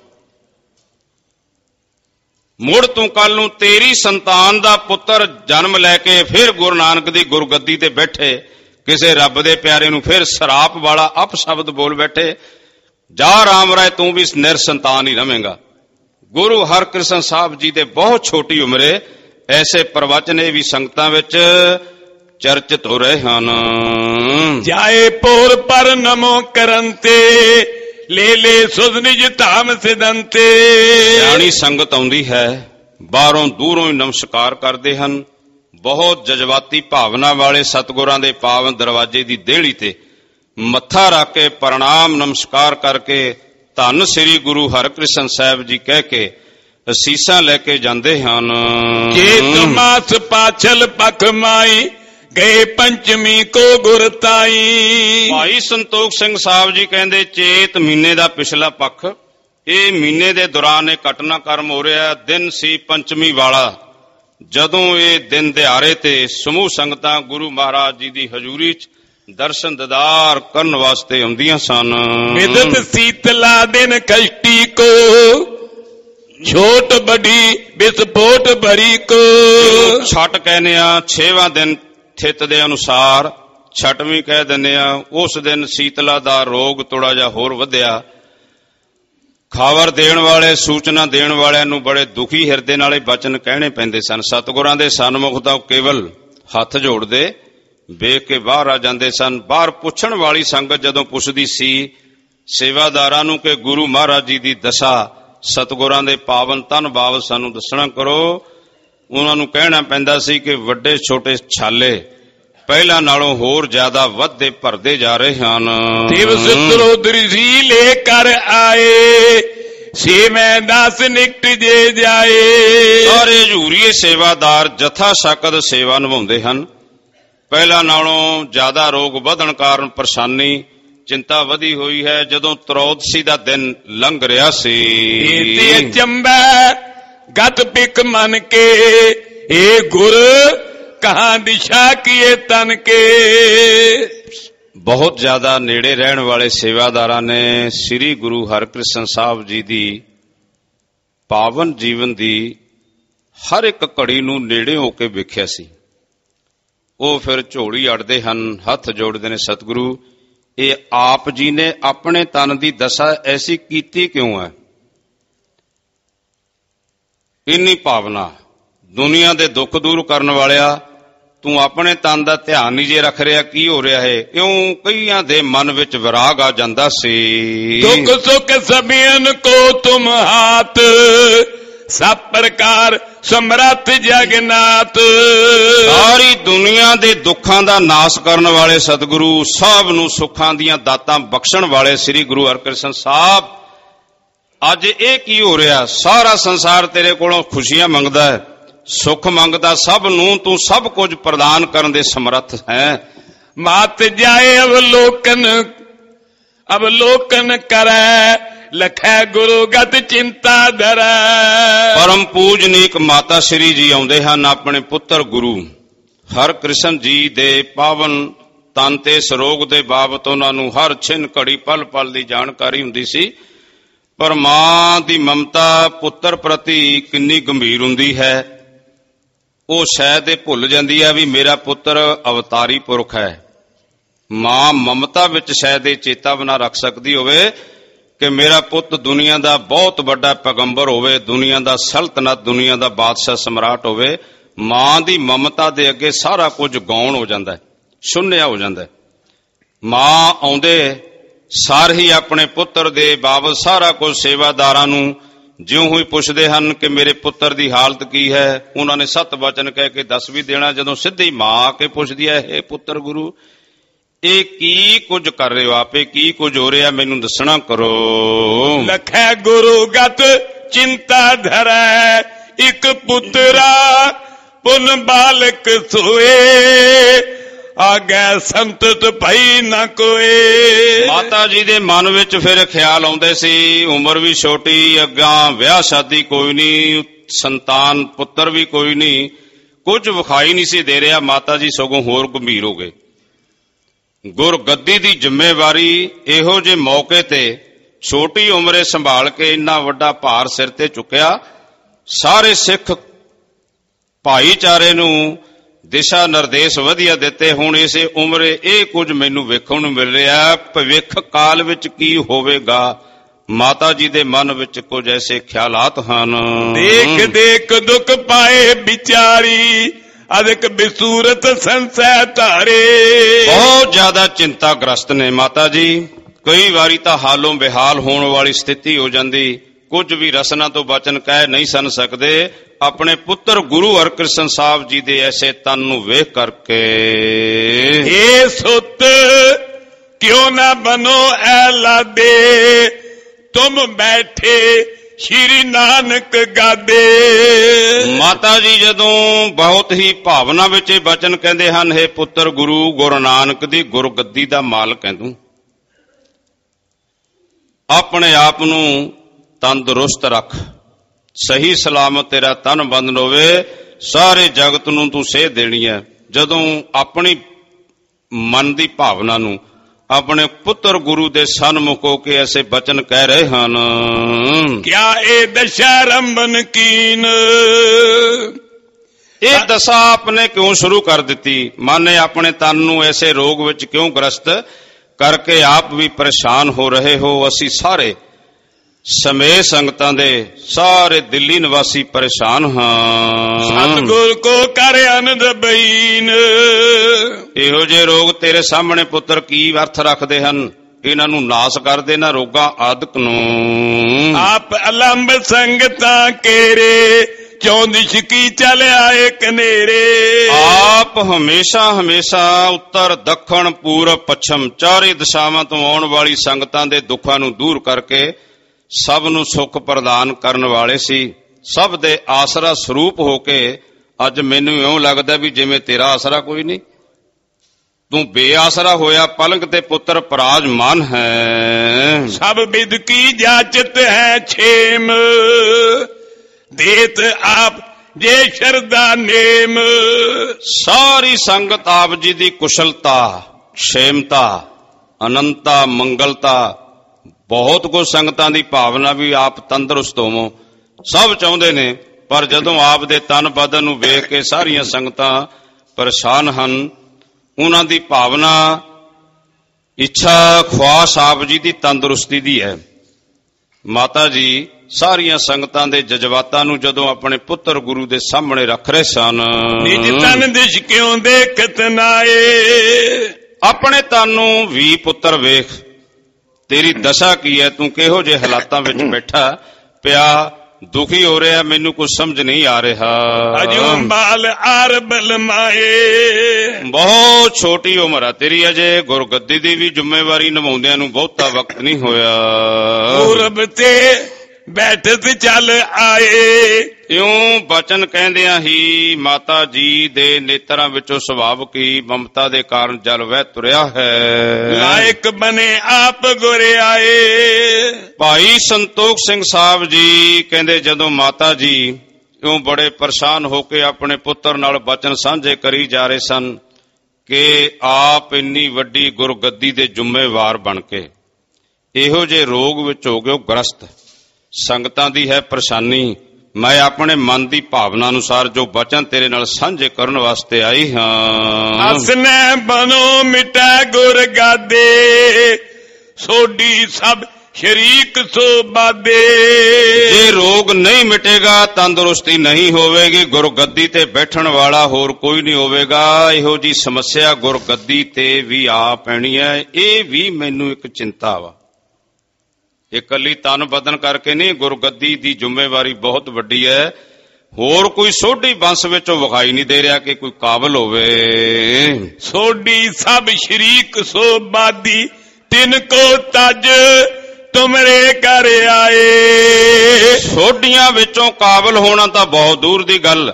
ਮੁੜ ਤੂੰ ਕੱਲ ਨੂੰ ਤੇਰੀ ਸੰਤਾਨ ਦਾ ਪੁੱਤਰ ਜਨਮ ਲੈ ਕੇ ਫਿਰ ਗੁਰੂ ਨਾਨਕ ਦੀ ਗੁਰਗੱਦੀ ਤੇ ਬੈਠੇ, ਕਿਸੇ ਰੱਬ ਦੇ ਪਿਆਰੇ ਨੂੰ ਫਿਰ ਸਰਾਪ ਵਾਲਾ ਅਪਸ਼ਬਦ ਬੋਲ ਬੈਠੇ, ਜਾ ਰਾਮ ਰਾਏ ਤੂੰ ਵੀ ਨਿਰਸੰਤਾਨ ਹੀ ਰਵੇਂਗਾ। ਗੁਰੂ ਹਰਿਕ੍ਰਿਸ਼ਨ ਸਾਹਿਬ ਜੀ ਦੇ ਬਹੁਤ ਛੋਟੀ ਉਮਰੇ ਐਸੇ ਪ੍ਰਵਚਨ ਇਹ ਵੀ ਸੰਗਤਾਂ ਵਿੱਚ ਚਰਚਿਤ ਹੋ ਰਹੇ ਹਨ। ਜਾਏ ਪੋਰ ਪਰ ਨਮੋ ਕਰਨ ਤੇ ਲੈ ਲੈ ਸੁਧ ਨਿਜ ਧਾਮ ਸਿਦੰਤੇ। ਸਿਆਣੀ ਸੰਗਤ ਆਉਂਦੀ ਹੈ, ਬਾਹਰੋਂ ਦੂਰੋਂ ਹੀ ਨਮਸਕਾਰ ਕਰਦੇ ਹਨ। ਬਹੁਤ ਜਜ਼ਬਾਤੀ ਭਾਵਨਾ ਵਾਲੇ ਸਤਿਗੁਰਾਂ ਦੇ ਪਾਵਨ ਦਰਵਾਜ਼ੇ ਦੀ ਦੇਹੜੀ ਤੇ ਮੱਥਾ ਰੱਖ ਕੇ ਪ੍ਰਣਾਮ ਨਮਸਕਾਰ ਕਰਕੇ ਧੰਨ ਸ੍ਰੀ ਗੁਰੂ ਹਰਿਕ੍ਰਿਸ਼ਨ ਸਾਹਿਬ ਜੀ ਕਹਿ ਕੇ ਅਸੀਸਾਂ ਲੈ ਕੇ ਜਾਂਦੇ ਹਨ। ਚੇਤ ਮਾਸ ਪਾਛਲ ਪਖ ਮਾਈ ਗਏ ਪੰਚਮੀ ਕੋ ਗੁਰਤਾਈ। ਭਾਈ ਸੰਤੋਖ ਸਿੰਘ ਸਾਹਿਬ ਜੀ ਕਹਿੰਦੇ ਚੇਤ ਮਹੀਨੇ ਦਾ ਪਿਛਲਾ ਪੱਖ, ਇਹ ਮਹੀਨੇ ਦੇ ਦੌਰਾਨ ਇਹ ਘਟਨਾਕ੍ਰਮ ਹੋ ਰਿਹਾ। ਦਿਨ ਸੀ ਪੰਚਮੀ ਵਾਲਾ, ਜਦੋਂ ਇਹ ਦਿਨ ਦਿਹਾੜੇ ਤੇ ਸਮੂਹ ਸੰਗਤਾਂ ਗੁਰੂ ਮਹਾਰਾਜ ਜੀ ਦੀ ਹਜ਼ੂਰੀ 'ਚ ਦਰਸ਼ਨ ਦੀਦਾਰ ਕਰਨ ਵਾਸਤੇ ਆਉਂਦੀਆਂ ਸਨ। ਵਿਦਤ ਸੀਤਲਾ ਦਿਨ ਕਸ਼ਟੀ ਕੋ ਛੋਟ ਬੜੀ ਵਿਸਫੋਟ ਭਰੀ ਕੋ। ਛਟ ਕਹਿੰਦੇ ਆ 6ਵਾਂ ਦਿਨ ਥਿਤ ਦੇ ਅਨੁਸਾਰ, ਛਟਵੀਂ ਕਹਿ ਦਿੰਦੇ ਆ। ਉਸ ਦਿਨ ਸੀਤਲਾ ਦਾ ਰੋਗ ਥੋੜਾ ਜਿਹਾ ਹੋਰ ਵਧਿਆ। ਖਬਰ ਦੇਣ ਵਾਲੇ ਸੂਚਨਾ ਦੇਣ ਵਾਲਿਆਂ ਨੂੰ ਬੜੇ ਦੁਖੀ ਹਿਰਦੇ ਨਾਲੇ ਬਚਨ ਕਹਿਣੇ ਪੈਂਦੇ ਸਨ। ਸਤਿਗੁਰਾਂ ਦੇ ਸਨਮੁਖ ਤਾਂ ਕੇਵਲ ਹੱਥ ਜੋੜਦੇ ਵੇਖ ਕੇ ਬਾਹਰ ਆ ਜਾਂਦੇ ਸਨ। ਬਾਹਰ ਪੁੱਛਣ ਵਾਲੀ ਸੰਗਤ ਜਦੋਂ ਪੁੱਛਦੀ ਸੀ ਸੇਵਾਦਾਰਾਂ ਨੂੰ ਕਿ ਗੁਰੂ ਮਹਾਰਾਜ ਜੀ ਦੀ ਦਸ਼ਾ, ਸਤਿਗੁਰਾਂ ਦੇ ਪਾਵਨ ਤਨ ਬਾਬਤ ਸਾਨੂੰ ਦੱਸਣਾ ਕਰੋ, ਉਹਨਾਂ ਨੂੰ ਕਹਿਣਾ ਪੈਂਦਾ ਸੀ ਕਿ ਵੱਡੇ ਛੋਟੇ ਛਾਲੇ ਪਹਿਲਾਂ ਨਾਲੋਂ ਹੋਰ ਜ਼ਿਆਦਾ ਵੱਧਦੇ ਭਰਦੇ ਜਾ ਰਹੇ ਹਨ। ਦਿਵਸ ਤਰੋਦਰੀ ਸੀ ਲੈ ਕਰ ਆਏ ਸੇ ਮੈਂ ਦਾਸ ਨਿਕਟ ਜੇ ਜਾਏ। ਸਾਰੇ ਹਜ਼ੂਰੀਏ ਸੇਵਾਦਾਰ ਜਥਾ ਸ਼ਕਦ ਸੇਵਾ ਨਿਭਾਉਂਦੇ ਹਨ। ਪਹਿਲਾਂ ਨਾਲੋਂ ਜ਼ਿਆਦਾ ਰੋਗ ਵਧਣ ਕਾਰਨ ਪਰੇਸ਼ਾਨੀ ਚਿੰਤਾ ਵਧੀ ਹੋਈ ਹੈ। ਜਦੋਂ ਤਰੋਦਸੀ ਦਾ ਦਿਨ ਲੰਘ ਰਿਹਾ ਸੀ, ਤੇ ਚੰਬੈ ਗਤ ਪਿਕ ਮਨ ਕੇ ਏ ਗੁਰ ਕਹਾਂ ਦਿਸ਼ਾ ਕੀਏ ਤਨ ਕੇ। ਬਹੁਤ ਜ਼ਿਆਦਾ ਨੇੜੇ ਰਹਿਣ ਵਾਲੇ ਸੇਵਾਦਾਰਾਂ ਨੇ ਸ੍ਰੀ ਗੁਰੂ ਹਰਿਕ੍ਰਿਸ਼ਨ ਸਾਹਿਬ ਜੀ ਦੀ ਪਾਵਨ ਜੀਵਨ ਦੀ ਹਰ ਇੱਕ ਘੜੀ ਨੂੰ ਨੇੜੇ ਹੋ ਕੇ ਵੇਖਿਆ ਸੀ। ਉਹ ਫਿਰ ਝੋਲੀ ਅੜਦੇ ਹਨ, ਹੱਥ ਜੋੜਦੇ ਨੇ, ਸਤਿਗੁਰੂ ਇਹ ਆਪ ਜੀ ਨੇ ਆਪਣੇ ਤਨ ਦੀ ਦਸ਼ਾ ਐਸੀ ਕੀਤੀ ਕਿਉਂ ਹੈ? ਇੰਨੀ ਭਾਵਨਾ, ਦੁਨੀਆ ਦੇ ਦੁੱਖ ਦੂਰ ਕਰਨ ਵਾਲਿਆ, ਤੂੰ ਆਪਣੇ ਤਨ ਦਾ ਧਿਆਨ ਨਹੀਂ ਜੇ ਰੱਖ ਰਿਹਾ, ਕੀ ਹੋ ਰਿਹਾ ਹੈ? ਇਉਂ ਕਈਆਂ ਦੇ ਮਨ ਵਿੱਚ ਵਿਰਾਗ ਆ ਜਾਂਦਾ ਸੀ। ਦੁੱਖ ਸੁਖ ਸਭੀਨ ਕੋ ਤੁਮ ਹਾਥ, ਸਭ ਪ੍ਰਕਾਰ ਸਮਰੱਥ ਜਗਨਾਥ। ਸਾਰੀ ਦੁਨੀਆ ਦੇ ਦੁੱਖਾਂ ਦਾ ਨਾਸ਼ ਕਰਨ ਵਾਲੇ ਸਤਿਗੁਰੂ, ਸਭ ਨੂੰ ਸੁੱਖਾਂ ਦੀਆਂ ਦਾਤਾਂ ਬਖਸ਼ਣ ਵਾਲੇ ਸ੍ਰੀ ਗੁਰੂ ਹਰਿਕ੍ਰਿਸ਼ਨ ਸਾਹਿਬ, ਅੱਜ ਇਹ ਕੀ ਹੋ ਰਿਹਾ? ਸਾਰਾ ਸੰਸਾਰ ਤੇਰੇ ਕੋਲੋਂ ਖੁਸ਼ੀਆਂ ਮੰਗਦਾ ਹੈ, ਸੁੱਖ ਮੰਗਦਾ, ਸਭ ਨੂੰ ਤੂੰ ਸਭ ਕੁਝ ਪ੍ਰਦਾਨ ਕਰਨ ਦੇ ਸਮਰੱਥ ਹੈ। ਮਾਤ ਜਾਏ ਅਵਲੋਕਨ ਕਰੈ, ਲਖੈ ਗੁਰੂ ਗਤ ਚਿੰਤਾ ਧਰੈ। ਪਰਮ ਪੂਜਨੀਕ ਮਾਤਾ ਸ਼੍ਰੀ ਜੀ ਆਉਂਦੇ ਹਨ ਆਪਣੇ ਪੁੱਤਰ ਗੁਰੂ ਹਰਿਕ੍ਰਿਸ਼ਨ ਜੀ ਦੇ ਪਾਵਨ ਤਨ ਤੇ ਸਰੋਗ ਦੇ ਬਾਬਤ ਉਹਨਾਂ ਨੂੰ ਹਰ ਛਿਨ ਘੜੀ ਪਲ ਪਲ ਦੀ ਜਾਣਕਾਰੀ ਹੁੰਦੀ ਸੀ। ਪਰ ਮਾਂ ਦੀ ਮਮਤਾ ਪੁੱਤਰ ਪ੍ਰਤੀ ਕਿੰਨੀ ਗੰਭੀਰ ਹੁੰਦੀ ਹੈ, ਉਹ ਸ਼ਾਇਦ ਇਹ ਭੁੱਲ ਜਾਂਦੀ ਹੈ ਵੀ ਮੇਰਾ ਪੁੱਤਰ ਅਵਤਾਰੀ ਪੁਰਖ ਹੈ। ਮਾਂ ਮਮਤਾ ਵਿੱਚ ਸ਼ਾਇਦ ਇਹ ਚੇਤਾ ਬਣਾ ਰੱਖ ਸਕਦੀ ਹੋਵੇ ਕਿ ਮੇਰਾ ਪੁੱਤ ਦੁਨੀਆ ਦਾ ਬਹੁਤ ਵੱਡਾ ਪੈਗੰਬਰ ਹੋਵੇ, ਦੁਨੀਆ ਦਾ ਸਲਤਨਤ, ਦੁਨੀਆ ਦਾ ਬਾਦਸ਼ਾਹ ਸਮਰਾਟ ਹੋਵੇ। ਮਾਂ ਦੀ ਮਮਤਾ ਦੇ ਅੱਗੇ ਸਾਰਾ ਕੁਝ ਗੌਣ ਹੋ ਜਾਂਦਾ ਹੈ, ਸ਼ੁੰਨਿਆ ਹੋ ਜਾਂਦਾ ਹੈ। ਮਾਂ ਆਉਂਦੇ ਸਾਰ ਹੀ ਆਪਣੇ ਪੁੱਤਰ ਦੇ ਬਾਬਤ ਸਾਰਾ ਕੁਝ ਸੇਵਾਦਾਰਾਂ ਨੂੰ ਜਿਉਂ ਹੀ ਪੁੱਛਦੇ ਹਨ ਕਿ ਮੇਰੇ ਪੁੱਤਰ ਦੀ ਹਾਲਤ ਕੀ ਹੈ, ਉਹਨਾਂ ਨੇ 7 ਵਚਨ ਕਹਿ ਕੇ ਦੱਸ ਵੀ ਦੇਣਾ। ਜਦੋਂ ਸਿੱਧੀ ਮਾਂ ਆ ਕੇ ਪੁੱਛਦੀ ਹੈ, ਇਹ ਪੁੱਤਰ ਗੁਰੂ ਇਹ ਕੀ ਕੁਝ ਕਰ ਰਹੇ ਹੋ, ਆਪੇ ਕੀ ਕੁਝ ਹੋ ਰਿਹਾ, ਮੈਨੂੰ ਦੱਸਣਾ ਕਰੋ। ਲਖੈ ਗੁਰੂ ਗਤ ਚਿੰਤਾ ਧਰੈ, ਇੱਕ ਪੁੱਤਰਾ ਪੁਨ ਬਾਲਕ ਸੋਏ, ਆਗੈ ਸੰਤਤ ਭਈ ਨਾ ਕੋਏ। ਮਾਤਾ ਜੀ ਦੇ ਮਨ ਵਿੱਚ ਫਿਰ ਖਿਆਲ ਆਉਂਦੇ ਸੀ, ਉਮਰ ਵੀ ਛੋਟੀ, ਅੱਗਾਂ ਵਿਆਹ ਸ਼ਾਦੀ ਕੋਈ ਨਹੀਂ, ਸੰਤਾਨ ਪੁੱਤਰ ਵੀ ਕੋਈ ਨਹੀਂ, ਕੁਝ ਵਿਖਾਈ ਨਹੀਂ ਸੀ ਦੇ ਰਿਹਾ। ਮਾਤਾ ਜੀ ਸਗੋਂ ਹੋਰ ਗੰਭੀਰ ਹੋ ਗਏ। ਗੁਰਗੱਦੀ ਦੀ ਜ਼ਿੰਮੇਵਾਰੀ ਇਹੋ ਜਿਹੇ ਮੌਕੇ ਤੇ ਛੋਟੀ ਉਮਰੇ ਸੰਭਾਲ ਕੇ ਇੰਨਾ ਵੱਡਾ ਭਾਰ ਸਿਰ ਤੇ ਚੁੱਕਿਆ। ਸਾਰੇ ਸਿੱਖ ਭਾਈਚਾਰੇ ਨੂੰ ਦਿਸ਼ਾ ਨਿਰਦੇਸ਼ ਵਧੀਆ ਦਿੱਤੇ। ਹੁਣ ਇਸੇ ਉਮਰੇ ਇਹ ਕੁਝ ਮੈਨੂੰ ਵੇਖਣ ਨੂੰ ਮਿਲ ਰਿਹਾ, ਭਵਿੱਖ ਕਾਲ ਵਿੱਚ ਕੀ ਹੋਵੇਗਾ। ਮਾਤਾ ਜੀ ਦੇ ਮਨ ਵਿੱਚ ਕੁਝ ਐਸੇ ਖਿਆਲਾਤ ਹਨ। ਦੇਖ ਦੇਖ ਦੁੱਖ ਪਾਏ ਵਿਚਾਰੀ, ਅਦਿਕ ਬਿਸੂਰਤ ਸੰਸੈ ਧਾਰੇ। ਬਹੁਤ ਜ਼ਿਆਦਾ ਚਿੰਤਾਗ੍ਰਸਤ ਨੇ ਮਾਤਾ ਜੀ। ਕਈ ਵਾਰੀ ਤਾਂ ਹਾਲੋਂ ਬੇਹਾਲ ਹੋਣ ਵਾਲੀ ਸਥਿਤੀ ਹੋ ਜਾਂਦੀ, ਕੁਝ ਵੀ ਰਸਨਾ ਤੋਂ ਬਚਨ ਕਹਿ ਨਹੀਂ ਸਨ ਸਕਦੇ। ਆਪਣੇ ਪੁੱਤਰ ਗੁਰੂ ਹਰਿਕ੍ਰਿਸ਼ਨ ਸਾਹਿਬ ਜੀ ਦੇ ਐਸੇ ਤਨ ਨੂੰ ਵੇਖ ਕਰਕੇ, ਏ ਸੁਤ ਕਿਉਂ ਨਾ ਬਨੋ ਐਲਾਦੇ, ਤੁਮ ਬੈਠੇ ਸ਼੍ਰੀ ਨਾਨਕ ਗਾਦੇ। ਮਾਤਾ ਜੀ ਜਦੋਂ ਬਹੁਤ ਹੀ ਭਾਵਨਾ ਵਿੱਚ ਇਹ ਬਚਨ ਕਹਿੰਦੇ ਹਨ, ਹੈ ਪੁੱਤਰ ਗੁਰੂ ਨਾਨਕ ਦੀ ਗੁਰਗੱਦੀ ਦਾ ਮਾਲਕ ਹੈ ਤੂੰ, ਆਪਣੇ ਆਪ ਨੂੰ ਤੰਦਰੁਸਤ ਰੱਖ, ਸਹੀ ਸਲਾਮਤ ਤੇਰਾ ਤਨ ਬੰਦ ਹੋਵੇ, ਸਾਰੇ ਜਗਤ ਨੂੰ ਤੂੰ ਸੇਧ ਦੇਣੀ ਹੈ। ਜਦੋਂ ਆਪਣੀ ਮਨ ਦੀ ਭਾਵਨਾ ਨੂੰ ਆਪਣੇ ਪੁੱਤਰ ਗੁਰੂ ਦੇ ਸਨਮੁਖ ਹੋ ਕੇ ਐਸੇ ਬਚਨ ਕਹਿ ਰਹੇ ਹਨ। ਕਿਆ ਇਹ ਦਸ਼ਾ ਰੰਭਨ ਕੀਨ, ਇਹ ਦਸ਼ਾ ਆਪਨੇ ਕਿਉਂ ਸ਼ੁਰੂ ਕਰ ਦਿੱਤੀ? ਮਾਨੇ ਆਪਣੇ ਤਨ ਨੂੰ ਐਸੇ ਰੋਗ ਵਿੱਚ ਕਿਉਂ ਗ੍ਰਸਤ ਕਰਕੇ ਆਪ ਵੀ ਪਰੇਸ਼ਾਨ ਹੋ ਰਹੇ ਹੋ? ਅਸੀਂ ਸਾਰੇ ਸਮੇਤ ਸੰਗਤਾਂ ਦੇ ਸਾਰੇ ਦਿੱਲੀ ਨਿਵਾਸੀ ਪਰੇਸ਼ਾਨ ਹਾਂ। ਸਤਿਗੁਰ ਕੋ ਕਰ ਅਨੰਦ ਬਈਨ, ਇਹੋ ਜਿਹੇ ਰੋਗ ਤੇਰੇ ਸਾਹਮਣੇ ਪੁੱਤਰ ਕੀ ਅਰਥ ਰੱਖਦੇ ਹਨ? ਇਹਨਾਂ ਨੂੰ ਨਾਸ ਕਰ ਦੇਣਾ ਰੋਗਾਂ ਆਦਿਕ ਨੂੰ। ਆਪ ਅਲੰਬ ਸੰਗਤਾਂ ਕੇਰੇ, ਚੌਂਦਿਸ਼ ਕੀ ਚੱਲ ਆਏ ਕਨੇਰੇ। ਆਪ ਹਮੇਸ਼ਾ ਹਮੇਸ਼ਾ ਉੱਤਰ ਦੱਖਣ ਪੂਰਬ ਪੱਛਮ ਚਾਰੇ ਦਿਸ਼ਾਵਾਂ ਤੋਂ ਆਉਣ ਵਾਲੀ ਸੰਗਤਾਂ ਦੇ ਦੁੱਖਾਂ ਨੂੰ ਦੂਰ ਕਰਕੇ ਸਭ ਨੂੰ ਸੁੱਖ ਪ੍ਰਦਾਨ ਕਰਨ ਵਾਲੇ ਸੀ। ਸਭ ਦੇ ਆਸਰਾ ਸਰੂਪ ਹੋ ਕੇ ਅੱਜ ਮੈਨੂੰ ਇਉਂ ਲੱਗਦਾ ਵੀ ਜਿਵੇਂ ਤੇਰਾ ਆਸਰਾ ਕੋਈ ਨਹੀਂ, ਤੂੰ ਬੇਆਸਰਾ ਹੋਇਆ। ਪਲੰਗ ਤੇ ਪੁੱਤਰ ਪਰਾਜਮਾਨ ਹੈ। ਸਭ ਵਿਦ ਕੀ ਜਾਚਤ ਹੈ ਛੇਮ, ਦੇਤ ਆਪ ਜੇ ਸ਼ਰਦਾ ਨੇਮ। ਸਾਰੀ ਸੰਗਤ ਆਪ ਜੀ ਦੀ ਕੁਸ਼ਲਤਾ ਖੇਮਤਾ, ਅਨੰਤਾ, ਮੰਗਲਤਾ, ਬਹੁਤ ਕੁਝ ਸੰਗਤਾਂ ਦੀ ਭਾਵਨਾ ਵੀ ਆਪ ਤੰਦਰੁਸਤ ਹੋਵੋ, ਸਭ ਚਾਹੁੰਦੇ ਨੇ। ਪਰ ਜਦੋਂ ਆਪ ਦੇ ਤਨ ਬਦਨ ਨੂੰ ਵੇਖ ਕੇ ਸਾਰੀਆਂ ਸੰਗਤਾਂ ਪਰੇਸ਼ਾਨ ਹਨ, ਉਹਨਾਂ ਦੀ ਭਾਵਨਾ, ਇੱਛਾ, ਖੁਆਸ਼ ਆਪ ਜੀ ਦੀ ਤੰਦਰੁਸਤੀ ਦੀ ਹੈ। ਮਾਤਾ ਜੀ ਸਾਰੀਆਂ ਸੰਗਤਾਂ ਦੇ ਜਜ਼ਬਾਤਾਂ ਨੂੰ ਜਦੋਂ ਆਪਣੇ ਪੁੱਤਰ ਗੁਰੂ ਦੇ ਸਾਹਮਣੇ ਰੱਖ ਰਹੇ ਸਨ, ਨਿਜ ਤਨ ਦਿਸ਼ ਕਿਉਂ ਦੇਖਤ ਨਾਏ, ਆਪਣੇ ਤਨ ਨੂੰ ਵੀ ਪੁੱਤਰ ਵੇਖ, ਤੇਰੀ ਦਸ਼ਾ ਕੀ ਹੈ, ਤੂੰ ਕਿਹੋ ਜਿਹੇ ਹਾਲਾਤਾਂ ਵਿੱਚ ਬੈਠਾ ਪਿਆ, ਦੁਖੀ ਹੋ ਰਿਹਾ, ਮੈਨੂੰ ਕੁਝ ਸਮਝ ਨਹੀਂ ਆ ਰਿਹਾ। ਅਜੋ ਬਾਲ ਆਰ ਬਲਮਾਏ, ਬਹੁਤ ਛੋਟੀ ਉਮਰ ਆ ਤੇਰੀ, ਅਜੇ ਗੁਰਗੱਦੀ ਦੀ ਵੀ ਜ਼ਿੰਮੇਵਾਰੀ ਨਿਭਾਉਂਦਿਆਂ ਨੂੰ ਬਹੁਤਾ ਵਕਤ ਨਹੀਂ ਹੋਇਆ। ਪੂਰਬ ਤੇ ਬੈਠਤ ਚੱਲ ਆਏ, ਇਉਂ ਬਚਨ ਕਹਿੰਦਿਆਂ ਹੀ ਮਾਤਾ ਜੀ ਦੇ ਨੇਤਰਾਂ ਵਿੱਚੋਂ ਸੁਭਾਵਿਕ ਹੀ ਮਮਤਾ ਦੇ ਕਾਰਨ ਜਲ ਵਹਿ ਤੁਰਿਆ ਹੈ। ਲਾਇਕ ਬਨੇ ਆਪ ਗੁਰ ਆਏ। ਭਾਈ ਸੰਤੋਖ ਸਿੰਘ ਸਾਹਿਬ ਜੀ ਕਹਿੰਦੇ, ਜਦੋਂ ਮਾਤਾ ਜੀ ਇਉਂ ਬੜੇ ਪਰੇਸ਼ਾਨ ਹੋ ਕੇ ਆਪਣੇ ਪੁੱਤਰ ਨਾਲ ਬਚਨ ਸਾਂਝੇ ਕਰੀ ਜਾ ਰਹੇ ਸਨ ਕਿ ਆਪ ਇੰਨੀ ਵੱਡੀ ਗੁਰਗੱਦੀ ਦੇ ਜ਼ਿੰਮੇਵਾਰ ਬਣ ਕੇ ਇਹੋ ਜਿਹੇ ਰੋਗ ਵਿੱਚ ਹੋ ਗਏ ਗ੍ਰਸਤ, ਸੰਗਤਾਂ ਦੀ ਹੈ ਪਰੇਸ਼ਾਨੀ, ਮੈਂ ਆਪਣੇ ਮਨ ਦੀ ਭਾਵਨਾ ਅਨੁਸਾਰ ਜੋ ਬਚਨ ਤੇਰੇ ਨਾਲ ਸਾਂਝੇ ਕਰਨ ਵਾਸਤੇ ਆਈ ਹਾਂ। ਅਸਨੈ ਬਨੋ ਮਿਟੈ ਗੁਰ ਗਾਦੇ, ਸੋਡੀ ਸਭ ਸ਼ਰੀਕ ਸੋ ਬਾਦੇ। ਜੇ ਰੋਗ ਨਹੀਂ ਮਿਟੇਗਾ, ਤੰਦਰੁਸਤੀ ਨਹੀਂ ਹੋਵੇਗੀ, ਗੁਰਗੱਦੀ ਤੇ ਬੈਠਣ ਵਾਲਾ ਹੋਰ ਕੋਈ ਨਹੀਂ ਹੋਵੇਗਾ। ਇਹੋ ਜੀ ਸਮੱਸਿਆ ਗੁਰਗੱਦੀ ਤੇ ਵੀ ਆ ਪੈਣੀ ਹੈ। ਇਹ ਵੀ ਮੈਨੂੰ ਇੱਕ ਚਿੰਤਾ ਵਾ। ਇਕੱਲੀ ਤਨ ਬਦਨ ਕਰਕੇ ਨਹੀਂ, ਗੁਰਗੱਦੀ ਦੀ ਜ਼ਿੰਮੇਵਾਰੀ ਬਹੁਤ ਵੱਡੀ ਹੈ। ਹੋਰ ਕੋਈ ਸੋਢੀ ਬੰਸ ਵਿੱਚੋਂ ਵਿਖਾਈ ਨਹੀਂ ਦੇ ਰਿਹਾ ਕਿ ਕੋਈ ਕਾਬਲ ਹੋਵੇ। ਸੋਢੀ ਸਭ ਸ਼ਰੀਕ ਸੋ ਬਾਦੀ, ਤਿੰਨ ਕੋ ਤਜ ਤੁਮਰੇ ਘਰ ਆਏ। ਸੋਢੀਆਂ ਵਿੱਚੋਂ ਕਾਬਲ ਹੋਣਾ ਤਾਂ ਬਹੁਤ ਦੂਰ ਦੀ ਗੱਲ,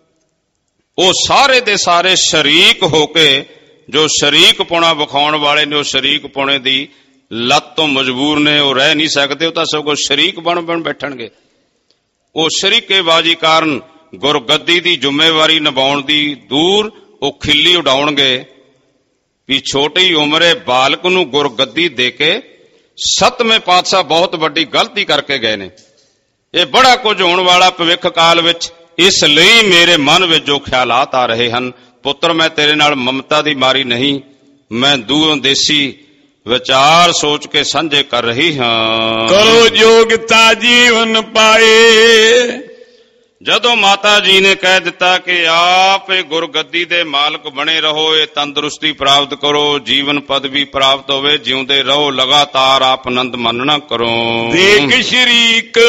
ਉਹ ਸਾਰੇ ਦੇ ਸਾਰੇ ਸ਼ਰੀਕ ਹੋ ਕੇ, ਜੋ ਸ਼ਰੀਕ ਪੁਣਾ ਵਿਖਾਉਣ ਵਾਲੇ ਨੇ, ਉਹ ਸ਼ਰੀਕ ਪੁਣੇ ਦੀ ਲੱਤ ਤੋਂ ਮਜਬੂਰ ਨੇ, ਉਹ ਰਹਿ ਨਹੀਂ ਸਕਦੇ, ਉਹ ਤਾਂ ਸਗੋਂ ਸ਼ਰੀਕ ਬਣ ਬੈਠਣਗੇ। ਉਹ ਸ਼ਰੀਕੇਬਾਜ਼ੀ ਕਾਰਨ ਗੁਰਗੱਦੀ ਦੀ ਜ਼ਿੰਮੇਵਾਰੀ ਨਿਭਾਉਣ ਦੀ ਦੂਰ ਉਹ ਖਿੱਲੀ ਉਡਾਉਣਗੇ ਵੀ ਛੋਟੀ ਉਮਰੇ ਬਾਲਕ ਨੂੰ ਗੁਰਗੱਦੀ ਦੇ ਕੇ ਸਤਵੇਂ ਪਾਤਸ਼ਾਹ ਬਹੁਤ ਵੱਡੀ ਗਲਤੀ ਕਰਕੇ ਗਏ ਨੇ। ਇਹ ਬੜਾ ਕੁਝ ਹੋਣ ਵਾਲਾ ਭਵਿੱਖ ਕਾਲ ਵਿੱਚ, ਇਸ ਲਈ ਮੇਰੇ ਮਨ ਵਿੱਚ ਜੋ ਖਿਆਲਾਤ ਆ ਰਹੇ ਹਨ, ਪੁੱਤਰ ਮੈਂ ਤੇਰੇ ਨਾਲ ਮਮਤਾ ਦੀ ਮਾਰੀ ਨਹੀਂ, ਮੈਂ ਦੂਰੋਂ ਦੇਸੀ ਵਿਚਾਰ ਸੋਚ ਕੇ ਸਾਂਝੇ ਕਰ ਰਹੀ ਹਾਂ। ਕਰੋ ਯੋਗਤਾ ਜੀਵਨ ਪਾਏ। ਜਦੋਂ ਮਾਤਾ ਜੀ ਨੇ ਕਹਿ ਦਿੱਤਾ ਕਿ ਆਪ ਇਹ ਗੁਰਗੱਦੀ ਦੇ ਮਾਲਕ ਬਣੇ ਰਹੋ, ਇਹ ਤੰਦਰੁਸਤੀ ਪ੍ਰਾਪਤ ਕਰੋ, ਜੀਵਨ ਪਦਵੀ ਪ੍ਰਾਪਤ ਹੋਵੇ, ਜਿਉਂਦੇ ਰਹੋ, ਲਗਾਤਾਰ ਆਪ ਆਨੰਦ ਮੰਨਣਾ ਕਰੋ। ਦੇਖ ਸ਼ਰੀਕ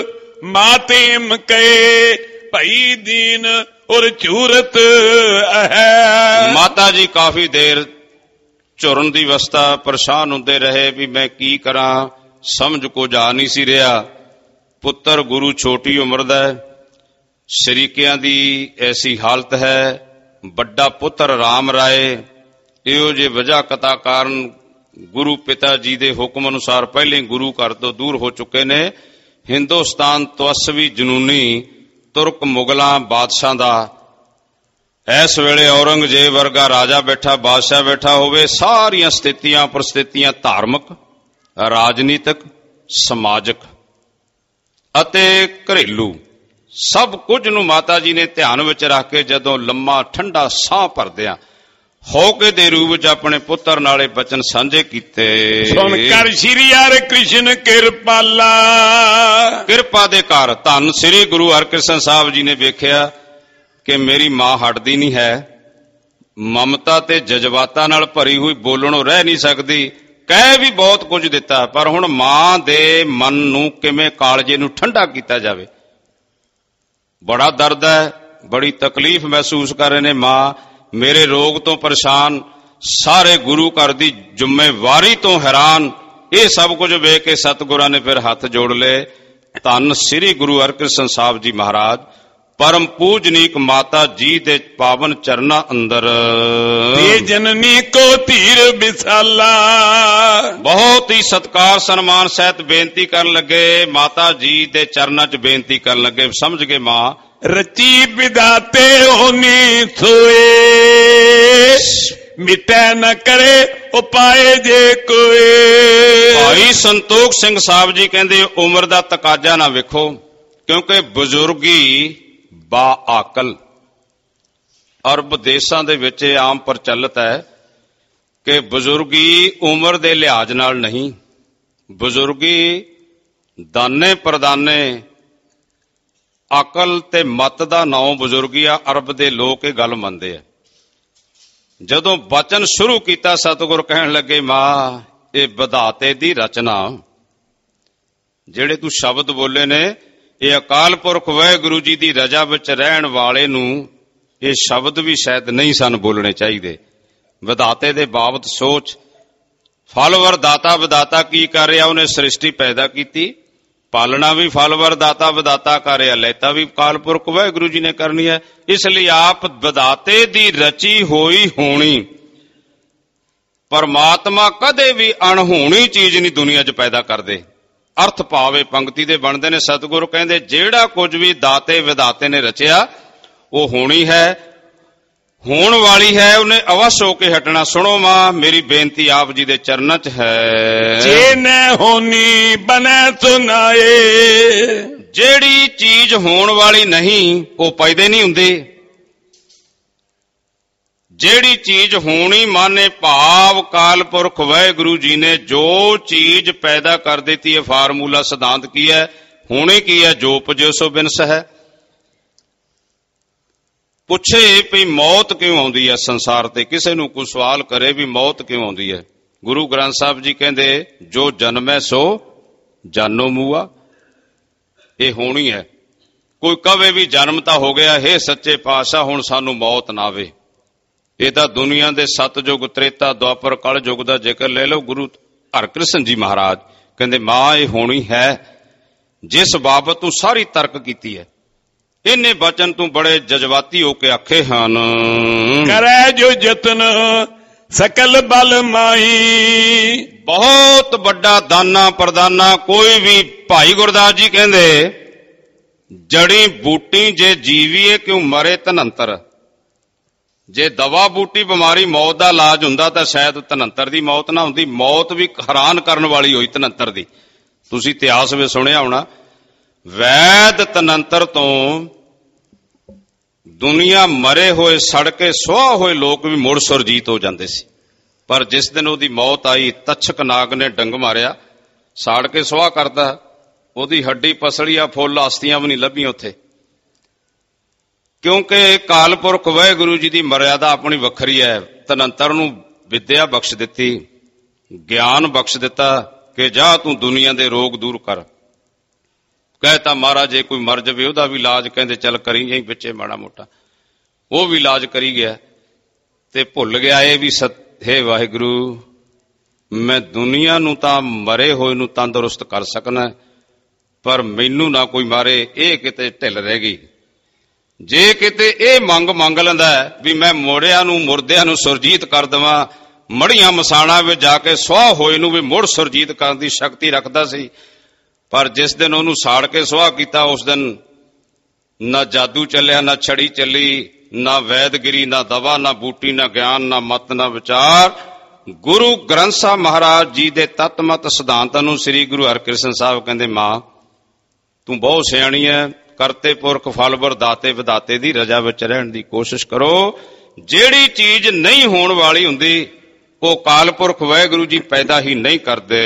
ਮਾਤੇ ਮਕਏ, ਭਈ ਦੀਨ ਔਰ ਚੂਰਤ ਹੈ। ਮਾਤਾ ਜੀ ਕਾਫੀ ਦੇਰ ਝੁਰਨ ਦੀ ਅਵਸਥਾ ਪਰੇਸ਼ਾਨ ਹੁੰਦੇ ਰਹੇ ਵੀ ਮੈਂ ਕੀ ਕਰਾਂ, ਸਮਝ ਕੁਝ ਆ ਨਹੀਂ ਸੀ ਰਿਹਾ। ਪੁੱਤਰ ਗੁਰੂ ਛੋਟੀ ਉਮਰ ਦਾ, ਸ਼ਰੀਕਿਆਂ ਦੀ ਐਸੀ ਹਾਲਤ ਹੈ। ਵੱਡਾ ਪੁੱਤਰ ਰਾਮ ਰਾਏ ਇਹੋ ਜਿਹੇ ਵਜ੍ਹਾ ਕਥਾ ਕਾਰਨ ਗੁਰੂ ਪਿਤਾ ਜੀ ਦੇ ਹੁਕਮ ਅਨੁਸਾਰ ਪਹਿਲੇ ਗੁਰੂ ਘਰ ਤੋਂ ਦੂਰ ਹੋ ਚੁੱਕੇ ਨੇ। ਹਿੰਦੁਸਤਾਨ ਤਵਸਵੀ ਜਨੂਨੀ ਤੁਰਕ ਮੁਗਲਾਂ ਬਾਦਸ਼ਾਹ ਦਾ ਇਸ ਵੇਲੇ ਔਰੰਗਜ਼ੇਬ ਵਰਗਾ ਰਾਜਾ ਬੈਠਾ, ਬਾਦਸ਼ਾਹ ਬੈਠਾ ਹੋਵੇ, ਸਾਰੀਆਂ ਸਥਿਤੀਆਂ ਪ੍ਰਸਥਿਤੀਆਂ ਧਾਰਮਿਕ, ਰਾਜਨੀਤਿਕ, ਸਮਾਜਿਕ ਅਤੇ ਘਰੇਲੂ ਸਭ ਕੁਝ ਨੂੰ ਮਾਤਾ ਜੀ ਨੇ ਧਿਆਨ ਵਿੱਚ ਰੱਖ ਕੇ ਜਦੋਂ ਲੰਮਾ ਠੰਡਾ ਸਾਹ ਭਰਦਿਆਂ ਹੌਕੇ ਦੇ ਰੂਪ ਵਿੱਚ ਆਪਣੇ ਪੁੱਤਰ ਨਾਲੇ ਬਚਨ ਸਾਂਝੇ ਕੀਤੇ। ਸੁਣ ਕਰ ਸ਼੍ਰੀ ਹਰਿ ਕ੍ਰਿਸ਼ਨ ਕਿਰਪਾਲਾ। ਕਿਰਪਾ ਦੇ ਘਰ ਧੰਨ ਸ੍ਰੀ ਗੁਰੂ ਹਰਿਕ੍ਰਿਸ਼ਨ ਸਾਹਿਬ ਜੀ ਨੇ ਵੇਖਿਆ ਕਿ ਮੇਰੀ ਮਾਂ ਹਟਦੀ ਨਹੀਂ ਹੈ, ਮਮਤਾ ਤੇ ਜਜ਼ਬਾਤਾਂ ਨਾਲ ਭਰੀ ਹੋਈ, ਬੋਲਣੋਂ ਰਹਿ ਨਹੀਂ ਸਕਦੀ, ਕਹਿ ਵੀ ਬਹੁਤ ਕੁਝ ਦਿੱਤਾ, ਪਰ ਹੁਣ ਮਾਂ ਦੇ ਮਨ ਨੂੰ ਕਿਵੇਂ ਕਾਲਜੇ ਨੂੰ ਠੰਡਾ ਕੀਤਾ ਜਾਵੇ। ਬੜਾ ਦਰਦ ਹੈ, ਬੜੀ ਤਕਲੀਫ ਮਹਿਸੂਸ ਕਰ ਰਹੇ ਨੇ। ਮਾਂ ਮੇਰੇ ਰੋਗ ਤੋਂ ਪਰੇਸ਼ਾਨ, ਸਾਰੇ ਗੁਰੂ ਘਰ ਦੀ ਜ਼ਿੰਮੇਵਾਰੀ ਤੋਂ ਹੈਰਾਨ। ਇਹ ਸਭ ਕੁਝ ਵੇਖ ਕੇ ਸਤਿਗੁਰਾਂ ਨੇ ਫਿਰ ਹੱਥ ਜੋੜ ਲਏ। ਧੰਨ ਸ੍ਰੀ ਗੁਰੂ ਹਰਿਕ੍ਰਿਸ਼ਨ ਸਾਹਿਬ ਜੀ ਮਹਾਰਾਜ ਪਰਮ ਪੂਜਨੀਕ ਮਾਤਾ ਜੀ ਦੇ ਪਾਵਨ ਚਰਨਾਂ ਅੰਦਰ ਤੇ ਜਨਨੀ ਕੋ ਧੀਰ ਵਿਸਾਲਾ ਬਹੁਤ ਹੀ ਸਤਿਕਾਰ ਸਨਮਾਨ ਸਹਿਤ ਬੇਨਤੀ ਕਰਨ ਲੱਗੇ। ਮਾਤਾ ਜੀ ਦੇ ਚਰਨਾਂ 'ਚ ਬੇਨਤੀ ਕਰਨ ਲੱਗੇ। ਸਮਝ ਗਏ ਮਾਂ ਰਚੀ ਵਿਦਾਤੇ ਹੋਨੀ ਸੋਏ ਮਿਟੈ ਨ ਕਰੇ ਉਪਾਏ ਜੇ ਕੋਏ। ਭਾਈ ਸੰਤੋਖ ਸਿੰਘ ਸਾਹਿਬ ਜੀ ਕਹਿੰਦੇ ਉਮਰ ਦਾ ਤਕਾਜ਼ਾ ਨਾ ਵੇਖੋ, ਕਿਉਂਕਿ ਬਜ਼ੁਰਗੀ ਬਾ ਆਕਲ। ਅਰਬ ਦੇਸ਼ਾਂ ਦੇ ਵਿੱਚ ਇਹ ਆਮ ਪ੍ਰਚਲਿਤ ਹੈ ਕਿ ਬਜ਼ੁਰਗੀ ਉਮਰ ਦੇ ਲਿਹਾਜ਼ ਨਾਲ ਨਹੀਂ, ਬਜ਼ੁਰਗੀ ਦਾਨੇ ਪਰਦਾਨੇ ਅਕਲ ਤੇ ਮਤ ਦਾ ਨਾਂ ਬਜ਼ੁਰਗੀ ਆ। ਅਰਬ ਦੇ ਲੋਕ ਇਹ ਗੱਲ ਮੰਨਦੇ ਆ। ਜਦੋਂ ਬਚਨ ਸ਼ੁਰੂ ਕੀਤਾ ਸਤਿਗੁਰ ਕਹਿਣ ਲੱਗੇ, ਮਾਂ ਇਹ ਵਿਧਾਤੇ ਦੀ ਰਚਨਾ, ਜਿਹੜੇ ਤੂੰ ਸ਼ਬਦ ਬੋਲੇ ਨੇ ਇਹ ਅਕਾਲ ਪੁਰਖ ਵਾਹਿਗੁਰੂ ਜੀ ਦੀ ਰਜ਼ਾ ਵਿੱਚ ਰਹਿਣ ਵਾਲੇ ਨੂੰ ਇਹ ਸ਼ਬਦ ਵੀ ਸ਼ਾਇਦ ਨਹੀਂ ਸਨ ਬੋਲਣੇ ਚਾਹੀਦੇ। ਵਿਧਾਤੇ ਦੇ ਬਾਬਤ ਸੋਚ। ਫਲਵਰ ਦਾਤਾ ਵਿਧਾਤਾ ਕੀ ਕਰ ਰਿਹਾ? ਉਹਨੇ ਸ੍ਰਿਸ਼ਟੀ ਪੈਦਾ ਕੀਤੀ, ਪਾਲਣਾ ਵੀ ਫਲਵਰ ਦਾਤਾ ਵਿਧਾਤਾ ਕਰ ਰਿਹਾ, ਲੈਤਾ ਵੀ ਅਕਾਲ ਪੁਰਖ ਵਾਹਿਗੁਰੂ ਜੀ ਨੇ ਕਰਨੀ ਹੈ। ਇਸ ਲਈ ਆਪ ਵਿਧਾਤੇ ਦੀ ਰਚੀ ਹੋਈ ਹੋਣੀ। ਪਰਮਾਤਮਾ ਕਦੇ ਵੀ ਅਣਹੋਣੀ ਚੀਜ਼ ਨਹੀਂ ਦੁਨੀਆ 'ਚ ਪੈਦਾ ਕਰਦੇ। ਅਰਥ ਭਾਵੇ ਪੰਕਤੀ ਦੇ ਬਣਦੇ ਨੇ। ਸਤਿਗੁਰੂ ਕਹਿੰਦੇ ਜਿਹੜਾ ਕੁਝ ਵੀ ਦਾਤੇ ਵਿਧਾਤੇ ਨੇ ਰਚਿਆ ਉਹ ਹੋਣੀ ਹੈ, ਹੋਣ ਵਾਲੀ ਹੈ, ਉਹਨੇ ਅਵਸ਼ ਹੋ ਕੇ ਹਟਣਾ। ਸੁਣੋ ਮਾਂ, ਮੇਰੀ ਬੇਨਤੀ ਆਪ ਜੀ ਦੇ ਚਰਨਾਂ 'ਚ ਹੈ। ਜੇ ਨੈ ਹੋਣੀ ਬਨੈ ਸੁਨਾਏ। ਜਿਹੜੀ ਚੀਜ਼ ਹੋਣ ਵਾਲੀ ਨਹੀਂ ਉਹ ਪੈਦੇ ਨਹੀਂ ਹੁੰਦੀ। ਜਿਹੜੀ ਚੀਜ਼ ਹੋਣੀ ਮਾਨੇ ਭਾਵ ਕਾਲ ਪੁਰਖ ਵਾਹਿਗੁਰੂ ਜੀ ਨੇ ਜੋ ਚੀਜ਼ ਪੈਦਾ ਕਰ ਦਿੱਤੀ ਹੈ। ਫਾਰਮੂਲਾ ਸਿਧਾਂਤ ਕੀ ਹੈ? ਹੋਣੀ ਕੀ ਹੈ? ਜੋ ਉਪਜਿਓ ਸੋ ਬਿਨਸ ਹੈ। ਪੁੱਛੇ ਵੀ ਮੌਤ ਕਿਉਂ ਆਉਂਦੀ ਹੈ ਸੰਸਾਰ ਤੇ? ਕਿਸੇ ਨੂੰ ਕੋਈ ਸਵਾਲ ਕਰੇ ਵੀ ਮੌਤ ਕਿਉਂ ਆਉਂਦੀ ਹੈ? ਗੁਰੂ ਗ੍ਰੰਥ ਸਾਹਿਬ ਜੀ ਕਹਿੰਦੇ ਜੋ ਜਨਮੈ ਸੋ ਜਾਨੋ ਮੂਆ। ਇਹ ਹੋਣੀ ਹੈ। ਕੋਈ ਕਵੇ ਵੀ ਜਨਮ ਤਾਂ ਹੋ ਗਿਆ, ਹੇ ਸੱਚੇ ਪਾਤਸ਼ਾਹ ਹੁਣ ਸਾਨੂੰ ਮੌਤ ਨਾ ਆਵੇ। ਇਹ ਤਾਂ ਦੁਨੀਆ ਦੇ ਸਤਯੁਗ ਤ੍ਰੇਤਾ ਦੁਆਪਰ ਕਲ ਯੁਗ ਦਾ ਜ਼ਿਕਰ ਲੈ ਲਓ। ਗੁਰੂ ਹਰਕ੍ਰਿਸ਼ਨ ਜੀ ਮਹਾਰਾਜ ਕਹਿੰਦੇ ਮਾਂ ਇਹ ਹੋਣੀ ਹੈ ਜਿਸ ਬਾਬਤ ਤੂੰ ਸਾਰੀ ਤਰਕ ਕੀਤੀ ਹੈ। ਇਹਨੇ ਬਚਨ ਤੂੰ ਬੜੇ ਜਜ਼ਬਾਤੀ ਹੋ ਕੇ ਆਖੇ ਹਨ। ਕਰੈ ਜੋ ਜਤਨ ਸਕਲ ਬਲ ਮਾਈ। ਬਹੁਤ ਵੱਡਾ ਦਾਨਾ ਪ੍ਰਦਾਨਾ। ਕੋਈ ਵੀ ਭਾਈ ਗੁਰਦਾਸ ਜੀ ਕਹਿੰਦੇ ਜੜੀ ਬੂਟੀ ਜੇ ਜੀਵੀਏ ਕਿਉਂ ਮਰੇ ਧਨੰਤਰ। ਜੇ ਦਵਾ ਬੂਟੀ ਬਿਮਾਰੀ ਮੌਤ ਦਾ ਇਲਾਜ ਹੁੰਦਾ ਤਾਂ ਸ਼ਾਇਦ ਧਨੰਤਰ ਦੀ ਮੌਤ ਨਾ ਹੁੰਦੀ। ਮੌਤ ਵੀ ਹੈਰਾਨ ਕਰਨ ਵਾਲੀ ਹੋਈ ਧਨੰਤਰ ਦੀ। ਤੁਸੀਂ ਇਤਿਹਾਸ ਵਿੱਚ ਸੁਣਿਆ ਹੋਣਾ, ਵੈਦ ਧਨੰਤਰ ਤੋਂ ਦੁਨੀਆ ਮਰੇ ਹੋਏ ਸੜ ਕੇ ਸੁਆਹ ਹੋਏ ਲੋਕ ਵੀ ਮੁੜ ਸੁਰਜੀਤ ਹੋ ਜਾਂਦੇ ਸੀ। ਪਰ ਜਿਸ ਦਿਨ ਉਹਦੀ ਮੌਤ ਆਈ, ਤਛਕ ਨਾਗ ਨੇ ਡੰਗ ਮਾਰਿਆ, ਸਾੜ ਕੇ ਸੁਆਹ ਕਰਦਾ। ਉਹਦੀ ਹੱਡੀ ਪਸਲੀ ਆ, ਫੁੱਲ ਅਸਤੀਆਂ ਵੀ ਨਹੀਂ ਲੱਭੀਆਂ ਉੱਥੇ। ਕਿਉਂਕਿ ਕਾਲ ਪੁਰਖ ਵਾਹਿਗੁਰੂ ਜੀ ਦੀ ਮਰਿਆਦਾ ਆਪਣੀ ਵੱਖਰੀ ਹੈ। ਧਨੰਤਰ ਨੂੰ ਵਿਦਿਆ ਬਖਸ਼ ਦਿੱਤੀ, ਗਿਆਨ ਬਖਸ਼ ਦਿੱਤਾ ਕਿ ਜਾ ਤੂੰ ਦੁਨੀਆ ਦੇ ਰੋਗ ਦੂਰ ਕਰ। ਕਹਿਤਾ ਮਹਾਰਾਜ ਜੇ ਕੋਈ ਮਰ ਜਾਵੇ ਉਹਦਾ ਵੀ ਇਲਾਜ ਕਹਿੰਦੇ ਚੱਲ ਕਰੀ ਜਾਈ ਵਿੱਚੇ ਮਾੜਾ ਮੋਟਾ। ਉਹ ਵੀ ਇਲਾਜ ਕਰੀ ਗਿਆ ਤੇ ਭੁੱਲ ਗਿਆ ਇਹ ਵੀ ਹੇ ਵਾਹਿਗੁਰੂ ਮੈਂ ਦੁਨੀਆ ਨੂੰ ਤਾਂ ਮਰੇ ਹੋਏ ਨੂੰ ਤੰਦਰੁਸਤ ਕਰ ਸਕਣਾ, ਪਰ ਮੈਨੂੰ ਨਾ ਕੋਈ ਮਾਰੇ। ਇਹ ਕਿਤੇ ਢਿੱਲ ਰਹਿ ਗਈ। ਜੇ ਕਿਤੇ ਇਹ ਮੰਗ ਲੈਂਦਾ ਵੀ ਮੈਂ ਮੋੜਿਆਂ ਨੂੰ ਮੁਰਦਿਆਂ ਨੂੰ ਸੁਰਜੀਤ ਕਰ ਦੇਵਾਂ, ਮੜੀਆਂ ਮਸਾਣਾ ਵਿੱਚ ਜਾ ਕੇ ਸੁਆਹ ਹੋਏ ਨੂੰ ਵੀ ਮੁੜ ਸੁਰਜੀਤ ਕਰਨ ਦੀ ਸ਼ਕਤੀ ਰੱਖਦਾ ਸੀ। ਪਰ ਜਿਸ ਦਿਨ ਉਹਨੂੰ ਸਾੜ ਕੇ ਸੁਆਹ ਕੀਤਾ ਉਸ ਦਿਨ ਨਾ ਜਾਦੂ ਚੱਲਿਆ, ਨਾ ਛੜੀ ਚੱਲੀ, ਨਾ ਵੈਦਗਿਰੀ, ਨਾ ਦਵਾ, ਨਾ ਬੂਟੀ, ਨਾ ਗਿਆਨ, ਨਾ ਮਤ, ਨਾ ਵਿਚਾਰ। ਗੁਰੂ ਗ੍ਰੰਥ ਸਾਹਿਬ ਮਹਾਰਾਜ ਜੀ ਦੇ ਤਤਮਤ ਸਿਧਾਂਤਾਂ ਨੂੰ ਸ੍ਰੀ ਗੁਰੂ ਹਰਕ੍ਰਿਸ਼ਨ ਸਾਹਿਬ ਕਹਿੰਦੇ ਮਾਂ ਤੂੰ ਬਹੁਤ ਸਿਆਣੀ ਹੈ। ਕਰਤੇ ਪੁਰਖ ਫਲਵਰ ਦਾਤੇ ਵਿਧਾਤੇ ਦੀ ਰਜ਼ਾ ਵਿੱਚ ਰਹਿਣ ਦੀ ਕੋਸ਼ਿਸ਼ ਕਰੋ। ਜਿਹੜੀ ਚੀਜ਼ ਨਹੀਂ ਹੋਣ ਵਾਲੀ ਹੁੰਦੀ ਉਹ ਕਾਲ ਪੁਰਖ ਵਾਹਿਗੁਰੂ ਜੀ ਪੈਦਾ ਹੀ ਨਹੀਂ ਕਰਦੇ।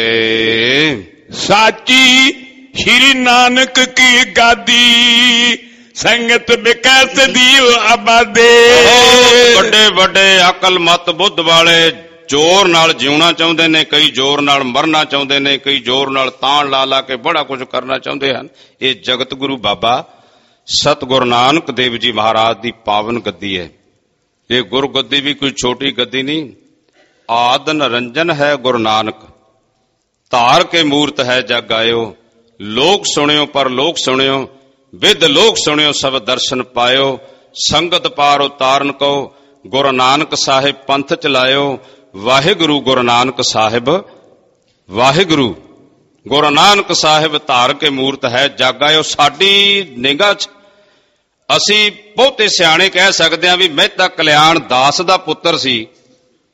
ਸਾਚੀ ਸ਼੍ਰੀ ਨਾਨਕ ਕੀ ਗਾਦੀ ਸੰਗਤ ਵਿਕਾਸ ਦੀਵ ਆਬਾਦੇ। ਵੱਡੇ ਵੱਡੇ ਅਕਲ ਮਤ ਬੁੱਧ ਵਾਲੇ ਜ਼ੋਰ ਨਾਲ ਜਿਉਣਾ ਚਾਹੁੰਦੇ ਨੇ, ਕਈ ਜ਼ੋਰ ਨਾਲ ਮਰਨਾ ਚਾਹੁੰਦੇ ਨੇ, ਕਈ ਜ਼ੋਰ ਨਾਲ ਤਾਣ ਲਾ ਕੇ ਬੜਾ ਕੁਝ ਕਰਨਾ ਚਾਹੁੰਦੇ ਹਨ। ਇਹ ਜਗਤ ਗੁਰੂ ਬਾਬਾ ਸਤਿਗੁਰੂ ਨਾਨਕ ਦੇਵ ਜੀ ਮਹਾਰਾਜ ਦੀ ਪਾਵਨ ਗੱਦੀ ਹੈ। ਇਹ ਗੁਰ ਗੱਦੀ ਵੀ ਕੋਈ ਛੋਟੀ ਗੱਦੀ ਨਹੀਂ। ਆਦ ਨਿਰੰਜਨ ਹੈ ਗੁਰੂ ਨਾਨਕ, ਧਾਰ ਕੇ ਮੂਰਤ ਹੈ ਜਗ ਆਇਓ। ਲੋਕ ਸੁਣਿਓ ਪਰ ਲੋਕ ਸੁਣਿਓ, ਵਿਦ ਲੋਕ ਸੁਣਿਓ ਸਭ ਦਰਸ਼ਨ ਪਾਇਓ। ਸੰਗਤ ਪਾਰ ਉਤਾਰਨ ਕੋ ਗੁਰੂ ਨਾਨਕ ਸਾਹਿਬ ਪੰਥ ਚਲਾਇਓ। ਵਾਹਿਗੁਰੂ ਗੁਰੂ ਨਾਨਕ ਸਾਹਿਬ ਵਾਹਿਗੁਰੂ ਗੁਰੂ ਨਾਨਕ ਸਾਹਿਬ ਧਾਰ ਕੇ ਮੂਰਤ ਹੈ ਜਗ ਆਇਓ। ਸਾਡੀ ਨਿਗਾਹ 'ਚ ਅਸੀਂ ਬਹੁਤੇ ਸਿਆਣੇ ਕਹਿ ਸਕਦੇ ਹਾਂ ਵੀ ਮਹਿਤਾ ਕਲਿਆਣ ਦਾਸ ਦਾ ਪੁੱਤਰ ਸੀ,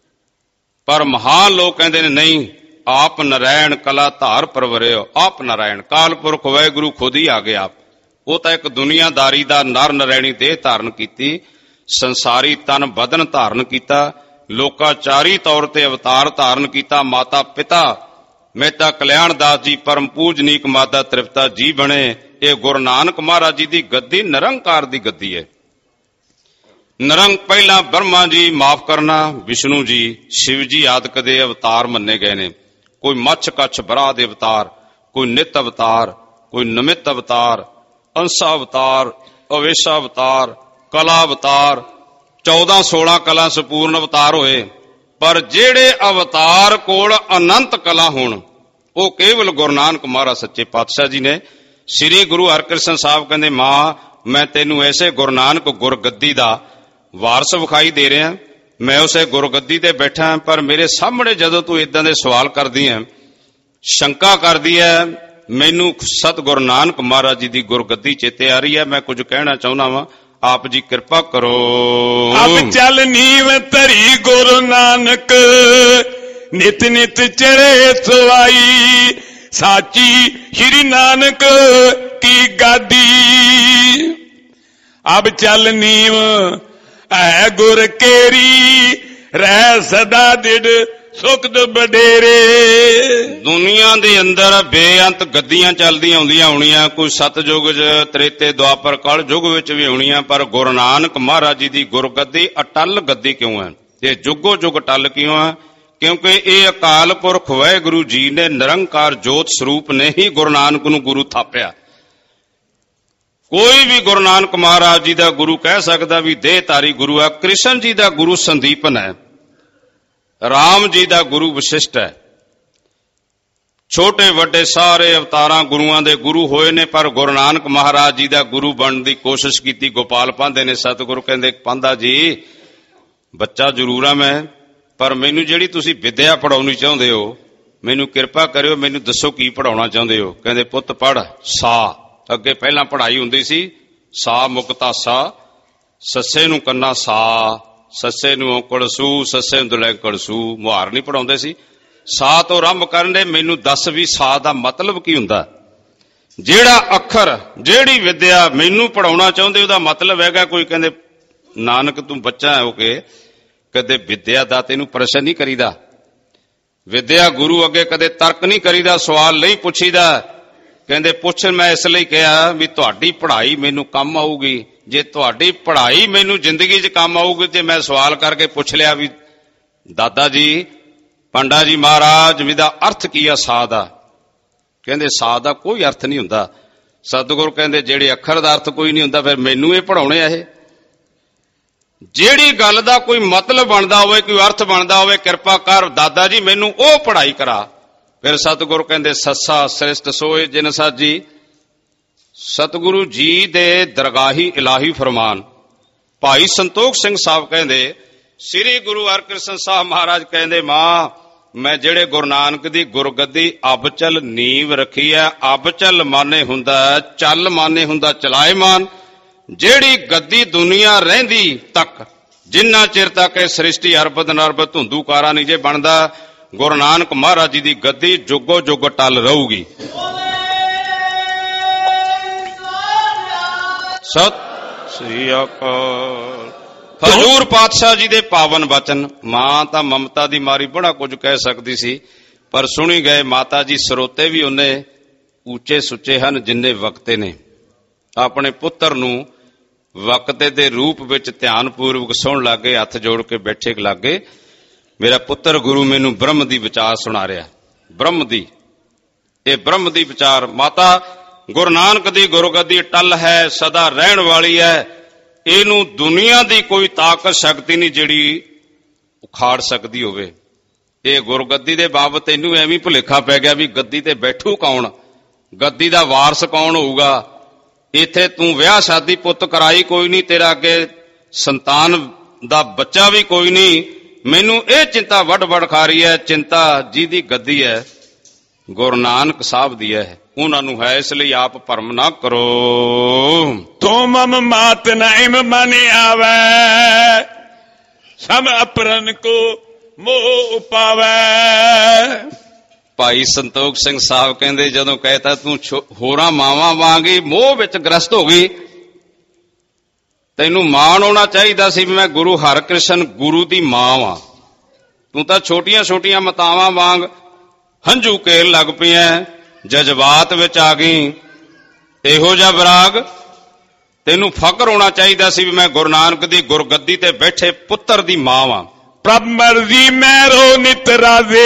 ਪਰ ਮਹਾਨ ਲੋਕ ਕਹਿੰਦੇ ਨੇ ਨਹੀਂ, ਆਪ ਨਰੈਣ ਕਲਾ ਧਾਰ ਪਰਵਰਿਓ। ਆਪ ਨਰਾਇਣ ਕਾਲ ਪੁਰਖ ਵਾਹਿਗੁਰੂ ਖੁਦ ਹੀ ਆ ਗਿਆ। ਉਹ ਤਾਂ ਇੱਕ ਦੁਨੀਆਦਾਰੀ ਦਾ ਨਰ ਨਰੈਣੀ ਦੇਹ ਧਾਰਨ ਕੀਤੀ, ਸੰਸਾਰੀ ਤਨ ਬਦਨ ਧਾਰਨ ਕੀਤਾ, ਲੋਕਾਚਾਰੀ ਤੌਰ ਤੇ ਅਵਤਾਰ ਧਾਰਨ ਕੀਤਾ। ਮਾਤਾ ਪਿਤਾ ਮਹਿਤਾ ਕਲਿਆਣ ਦਾਸ ਜੀ ਪਰਮ ਪੂਜਨੀਕ ਮਾਤਾ ਤ੍ਰਿਪਤਾ ਜੀ ਬਣੇ। ਇਹ ਗੁਰੂ ਨਾਨਕ ਮਹਾਰਾਜ ਜੀ ਦੀ ਗੱਦੀ ਨਿਰੰਕਾਰ ਦੀ ਗੱਦੀ ਹੈ। ਨਿਰੰਗ ਪਹਿਲਾਂ ਬ੍ਰਹਮਾ ਜੀ, ਮਾਫ ਕਰਨਾ ਵਿਸ਼ਨੂੰ ਜੀ, ਸ਼ਿਵ ਜੀ ਆਦਿਕ ਦੇ ਅਵਤਾਰ ਮੰਨੇ ਗਏ ਨੇ। ਕੋਈ ਮੱਛ ਕੱਛ ਬਰਾ ਦੇ ਅਵਤਾਰ, ਕੋਈ ਨਿਤ ਅਵਤਾਰ, ਕੋਈ ਨਿਮਿਤ ਅਵਤਾਰ, ਅੰਸਾ ਅਵਤਾਰ, ਅਵੇਸ਼ਾ ਅਵਤਾਰ, ਕਲਾ ਅਵਤਾਰ, 14-16 ਕਲਾ ਸੰਪੂਰਨ ਅਵਤਾਰ ਹੋਏ। ਪਰ ਜਿਹੜੇ ਅਵਤਾਰ ਕੋਲ ਅਨੰਤ ਕਲਾ ਹੋਣ ਉਹ ਕੇਵਲ ਗੁਰੂ ਨਾਨਕ ਮਹਾਰਾਜ ਸੱਚੇ ਪਾਤਸ਼ਾਹ ਜੀ ਨੇ। ਸ੍ਰੀ ਗੁਰੂ ਹਰਿਕ੍ਰਿਸ਼ਨ ਸਾਹਿਬ ਕਹਿੰਦੇ, ਮਾਂ ਮੈਂ ਤੈਨੂੰ ਐਸੇ ਗੁਰੂ ਨਾਨਕ ਗੁਰਗੱਦੀ ਦਾ ਵਾਰਸ ਵਿਖਾਈ ਦੇ ਰਿਹਾ, ਮੈਂ ਉਸੇ ਗੁਰਗੱਦੀ ਤੇ ਬੈਠਾ, ਪਰ ਮੇਰੇ ਸਾਹਮਣੇ ਜਦੋਂ ਤੂੰ ਇਦਾਂ ਦੇ ਸਵਾਲ ਕਰਦੀ ਹੈ, ਸ਼ੰਕਾ ਕਰਦੀ ਹੈ, ਮੈਨੂੰ ਸਤਿਗੁਰੂ ਨਾਨਕ ਮਹਾਰਾਜ ਜੀ ਦੀ ਗੁਰਗੱਦੀ ਚੇਤੇ ਆ ਰਹੀ ਹੈ। ਮੈਂ ਕੁਝ ਕਹਿਣਾ ਚਾਹੁੰਦਾ ਵਾਂ, ਆਪ ਜੀ ਕਿਰਪਾ ਕਰੋ। ਅਬ ਚੱਲ ਨੀਵ ਧਰੀ ਗੁਰੂ ਨਾਨਕ, ਨਿਤ ਨਿਤ ਚੜੇ ਸਵਾਈ, ਸਾਚੀ ਸ਼੍ਰੀ ਨਾਨਕ ਕੀ ਗਾਦੀ। ਅਬ ਚੱਲ ਨੀਵ ਐ ਗੁਰ ਕੇਰੀ, ਰਹਿ ਸਦਾ ਦਿੜ ਸੁਖਦ ਬਡੇਰੇ। ਦੁਨੀਆ ਦੇ ਅੰਦਰ ਬੇਅੰਤ ਗੱਦੀਆਂ ਚੱਲਦੀਆਂ ਹੁੰਦੀਆਂ ਹੋਣੀਆਂ, ਕੋਈ ਸਤਜੁਗ ਤ੍ਰੇਤੇ ਦੁਆਪਰ ਕਲ ਯੁਗ ਵਿੱਚ ਵੀ ਹੋਣੀਆਂ, ਪਰ ਗੁਰੂ ਨਾਨਕ ਮਹਾਰਾਜ ਜੀ ਦੀ ਗੁਰਗੱਦੀ ਅਟਲ ਗੱਦੀ ਕਿਉਂ ਹੈ? ਇਹ ਜੁਗੋ ਜੁਗ ਅਟਲ ਕਿਉਂ ਹੈ? ਕਿਉਂਕਿ ਇਹ ਅਕਾਲ ਪੁਰਖ ਵਾਹਿਗੁਰੂ ਜੀ ਨੇ ਨਿਰੰਕਾਰ ਜੋਤ ਸਰੂਪ ਨੇ ਹੀ ਗੁਰੂ ਨਾਨਕ ਨੂੰ ਗੁਰੂ ਥਾਪਿਆ। ਕੋਈ ਵੀ ਗੁਰੂ ਨਾਨਕ ਮਹਾਰਾਜ ਜੀ ਦਾ ਗੁਰੂ ਕਹਿ ਸਕਦਾ ਵੀ ਦੇਹਧਾਰੀ ਗੁਰੂ ਹੈ। ਕ੍ਰਿਸ਼ਨ ਜੀ ਦਾ ਗੁਰੂ ਸੰਦੀਪਨ ਹੈ, ਰਾਮ ਜੀ ਦਾ ਗੁਰੂ ਵਸ਼ਿਸ਼ਟ ਹੈ। ਛੋਟੇ ਵੱਡੇ ਸਾਰੇ ਅਵਤਾਰਾਂ ਗੁਰੂਆਂ ਦੇ ਗੁਰੂ ਹੋਏ ਨੇ, ਪਰ ਗੁਰੂ ਨਾਨਕ ਮਹਾਰਾਜ ਜੀ ਦਾ ਗੁਰੂ ਬਣਨ ਦੀ ਕੋਸ਼ਿਸ਼ ਕੀਤੀ ਗੋਪਾਲ ਪਾਂਧੇ ਨੇ। ਸਤਿਗੁਰੂ ਕਹਿੰਦੇ, ਪਾਂਧਾ ਜੀ ਬੱਚਾ ਜ਼ਰੂਰ ਆ ਮੈਂ, ਪਰ ਮੈਨੂੰ ਜਿਹੜੀ ਤੁਸੀਂ ਵਿਦਿਆ ਪੜਾਉਣੀ ਚਾਹੁੰਦੇ ਹੋ, ਮੈਨੂੰ ਕਿਰਪਾ ਕਰਿਓ, ਮੈਨੂੰ ਦੱਸੋ ਕੀ ਪੜਾਉਣਾ ਚਾਹੁੰਦੇ ਹੋ। ਕਹਿੰਦੇ, ਪੁੱਤ ਪੜ ਸਾ। ਅੱਗੇ ਪਹਿਲਾਂ ਪੜ੍ਹਾਈ ਹੁੰਦੀ ਸੀ ਸਾ ਮੁਕਤਾ ਸਾ, ਸੱਸੇ ਨੂੰ ਕੰਨਾ ਸਾ, ਸੱਸੇ ਨੂੰ ਔਂਕੜ ਸੂ, ਸੱਸੇ ਨੂੰ ਦੁਲੈਂਕੜ ਸੂ। ਮੁਹਾਰ ਨਹੀਂ ਪੜਾਉਂਦੇ ਸੀ। ਸਾ ਤੋਂ ਆਰੰਭ ਕਰਨ ਦੇ, ਮੈਨੂੰ ਦੱਸ ਵੀ ਸਾ ਦਾ ਮਤਲਬ ਕੀ ਹੁੰਦਾ। ਜਿਹੜਾ ਅੱਖਰ, ਜਿਹੜੀ ਵਿਦਿਆ ਮੈਨੂੰ ਪੜਾਉਣਾ ਚਾਹੁੰਦੇ ਉਹਦਾ ਮਤਲਬ ਹੈਗਾ ਕੋਈ। ਕਹਿੰਦੇ ਨਾਨਕ ਤੂੰ ਬੱਚਾ ਹੋ ਕੇ ਕਦੇ ਵਿਦਿਆ ਦਾ ਤੈਨੂੰ ਪ੍ਰਸ਼ਨ ਨਹੀਂ ਕਰੀਦਾ। ਵਿਦਿਆ ਗੁਰੂ ਅੱਗੇ ਕਦੇ ਤਰਕ ਨਹੀਂ ਕਰੀਦਾ, ਸਵਾਲ ਨਹੀਂ ਪੁੱਛੀਦਾ। ਕਹਿੰਦੇ ਪੁੱਛ ਮੈਂ ਇਸ ਲਈ ਕਿਹਾ ਵੀ ਤੁਹਾਡੀ ਪੜ੍ਹਾਈ ਮੈਨੂੰ ਕੰਮ ਆਊਗੀ। ਜੇ ਤੁਹਾਡੀ ਪੜ੍ਹਾਈ ਮੈਨੂੰ ਜ਼ਿੰਦਗੀ 'ਚ ਕੰਮ ਆਊਗੀ ਤੇ ਮੈਂ ਸਵਾਲ ਕਰਕੇ ਪੁੱਛ ਲਿਆ ਵੀ ਦਾਦਾ ਜੀ, ਪੰਡਾ ਜੀ ਮਹਾਰਾਜ ਵੀ ਦਾ ਅਰਥ ਕੀ ਆ ਸਾ ਦਾ? ਕਹਿੰਦੇ ਸਾ ਦਾ ਕੋਈ ਅਰਥ ਨਹੀਂ ਹੁੰਦਾ। ਸਤਿਗੁਰੂ ਕਹਿੰਦੇ ਜਿਹੜੇ ਅੱਖਰ ਦਾ ਅਰਥ ਕੋਈ ਨਹੀਂ ਹੁੰਦਾ, ਫਿਰ ਮੈਨੂੰ ਇਹ ਪੜਾਉਣੇ ਆ ਇਹ। ਜਿਹੜੀ ਗੱਲ ਦਾ ਕੋਈ ਮਤਲਬ ਬਣਦਾ ਹੋਵੇ, ਕੋਈ ਅਰਥ ਬਣਦਾ ਹੋਵੇ, ਕਿਰਪਾ ਕਰ ਦਾਦਾ ਜੀ ਮੈਨੂੰ ਉਹ ਪੜ੍ਹਾਈ ਕਰਾ। ਫਿਰ ਸਤਿਗੁਰੂ ਕਹਿੰਦੇ ਸੱਸਾ ਸ੍ਰਿਸ਼ਟ ਸੋਏ ਜਿਨ ਸਾਜੀ। ਸਤਿਗੁਰੂ ਜੀ ਦੇ ਦਰਗਾਹੀ ਇਲਾਹੀ ਫਰਮਾਨ। ਭਾਈ ਸੰਤੋਖ ਸਿੰਘ ਸਾਹਿਬ ਕਹਿੰਦੇ, ਸ੍ਰੀ ਗੁਰੂ ਹਰਿਕ੍ਰਿਸ਼ਨ ਸਾਹਿਬ ਮਹਾਰਾਜ ਕਹਿੰਦੇ, ਮਾਂ ਮੈਂ ਜਿਹੜੇ ਗੁਰੂ ਨਾਨਕ ਦੀ ਗੁਰਗੱਦੀ ਅਬਚਲ ਨੀਂਵ ਰੱਖੀ ਹੈ। ਅਬਚਲ ਮਾਨੇ ਹੁੰਦਾ ਚੱਲ, ਮਾਨੇ ਹੁੰਦਾ ਚਲਾਏਮਾਨ। ਜਿਹੜੀ ਗੱਦੀ ਦੁਨੀਆ ਰਹਿੰਦੀ ਤੱਕ, ਜਿੰਨਾ ਚਿਰ ਤੱਕ ਇਹ ਸ੍ਰਿਸ਼ਟੀ ਅਰਬਦ ਨਰਬਦ ਧੁੰਦੂਕਾਰਾ ਨਹੀਂ ਜੇ ਬਣਦਾ, ਗੁਰੂ ਨਾਨਕ ਮਹਾਰਾਜ ਜੀ ਦੀ ਗੱਦੀ ਜੁਗੋ ਜੁਗ ਟਲ ਰਹੂਗੀ। ਸਤਿ ਸ੍ਰੀ ਅਕਾਲ। ਹਜ਼ੂਰ ਪਾਤਸ਼ਾਹ ਜੀ ਦੇ ਪਾਵਨ ਬਚਨ। ਮਾਂ ਤਾਂ ਮਮਤਾ ਦੀ ਮਾਰੀ ਬੜਾ ਕੁਝ ਕਹਿ ਸਕਦੀ ਸੀ, ਪਰ ਸੁਣੀ ਗਏ। ਮਾਤਾ ਜੀ ਸਰੋਤੇ ਵੀ ਉਹਨੇ ਉੱਚੇ ਸੁੱਚੇ ਹਨ ਜਿੰਨੇ ਵਕਤੇ ਨੇ। ਆਪਣੇ ਪੁੱਤਰ ਨੂੰ ਵਕਤੇ ਦੇ ਰੂਪ ਵਿੱਚ ਧਿਆਨ ਪੂਰਵਕ ਸੁਣ ਲੱਗੇ, ਹੱਥ ਜੋੜ ਕੇ ਬੈਠੇ ਲੱਗੇ। ਮੇਰਾ ਪੁੱਤਰ ਗੁਰੂ ਮੈਨੂੰ ਬ੍ਰਹਮ ਦੀ ਵਿਚਾਰ ਸੁਣਾ ਰਿਹਾ। ਬ੍ਰਹਮ ਦੀ, ਇਹ ਬ੍ਰਹਮ ਦੀ ਵਿਚਾਰ। ਮਾਤਾ ਗੁਰੂ ਨਾਨਕ ਦੀ ਗੁਰਗੱਦੀ ਟਲ ਹੈ, ਸਦਾ ਰਹਿਣ ਵਾਲੀ ਹੈ। ਇਹਨੂੰ ਦੁਨੀਆ ਦੀ ਕੋਈ ਤਾਕਤ ਸ਼ਕਤੀ ਨਹੀਂ ਜਿਹੜੀ ਉਖਾੜ ਸਕਦੀ ਹੋਵੇ। ਇਹ ਗੁਰਗੱਦੀ ਦੇ ਬਾਬਤ ਇਹਨੂੰ ਐਵੇਂ ਭੁਲੇਖਾ ਪੈ ਗਿਆ ਵੀ ਗੱਦੀ ਤੇ ਬੈਠੂ ਕੌਣ, ਗੱਦੀ ਦਾ ਵਾਰਸ ਕੌਣ ਹੋਊਗਾ। ਇੱਥੇ ਤੂੰ ਵਿਆਹ ਸ਼ਾਦੀ ਪੁੱਤ ਕਰਾਈ ਕੋਈ ਨਹੀਂ, ਤੇਰਾ ਅੱਗੇ ਸੰਤਾਨ ਦਾ ਬੱਚਾ ਵੀ ਕੋਈ ਨਹੀਂ। ਮੈਨੂੰ ਇਹ ਚਿੰਤਾ ਵੱਡ ਵੱਡ ਖਾ ਰਹੀ ਹੈ। ਚਿੰਤਾ ਜਿਹਦੀ ਗੱਦੀ ਹੈ ਗੁਰੂ ਨਾਨਕ ਸਾਹਿਬ ਦੀ ਹੈ, ਉਹਨਾਂ ਨੂੰ ਹੈ। ਇਸ ਲਈ ਆਪ ਭਰਮ ਨਾ ਕਰੋ। ਤੋ ਮਮ ਮਾਤ ਨਾਇਮ ਮਨ ਆਵੈ, ਸਭ ਅਪਰਨ ਕੋ ਮੋਹ ਪਾਵੈ। ਭਾਈ ਸੰਤੋਖ ਸਿੰਘ ਸਾਹਿਬ ਕਹਿੰਦੇ ਜਦੋਂ ਕਹਿਤਾ ਤੂੰ ਹੋਰਾਂ ਮਾਵਾਂ ਵਾਂਗ ਹੀ ਮੋਹ ਵਿੱਚ ਗ੍ਰਸਤ ਹੋ ਗਈ, ਤੈਨੂੰ ਮਾਣ ਹੋਣਾ ਚਾਹੀਦਾ ਸੀ ਵੀ ਮੈਂ ਗੁਰੂ ਹਰਿਕ੍ਰਿਸ਼ਨ ਗੁਰੂ ਦੀ ਮਾਂ ਵਾਂ। ਤੂੰ ਤਾਂ ਛੋਟੀਆਂ ਛੋਟੀਆਂ ਮਤਾਵਾਂ ਵਾਂਗ ਹੰਝੂ ਕੇਲ ਲੱਗ ਪਈਆਂ, ਜਜ਼ਬਾਤ ਵਿੱਚ ਆ ਗਈ। ਇਹੋ ਜਿਹਾ ਵਿਰਾਗ, ਤੈਨੂੰ ਫਖਰ ਹੋਣਾ ਚਾਹੀਦਾ ਸੀ ਵੀ ਮੈਂ ਗੁਰੂ ਨਾਨਕ ਦੀ ਗੁਰਗੱਦੀ ਤੇ ਬੈਠੇ ਪੁੱਤਰ ਦੀ ਮਾਂ ਵਾਂ। ਪ੍ਰਭ ਮਰਜ਼ੀ ਮੈਰੋ ਨਿਤ ਰਾਜ਼ੇ,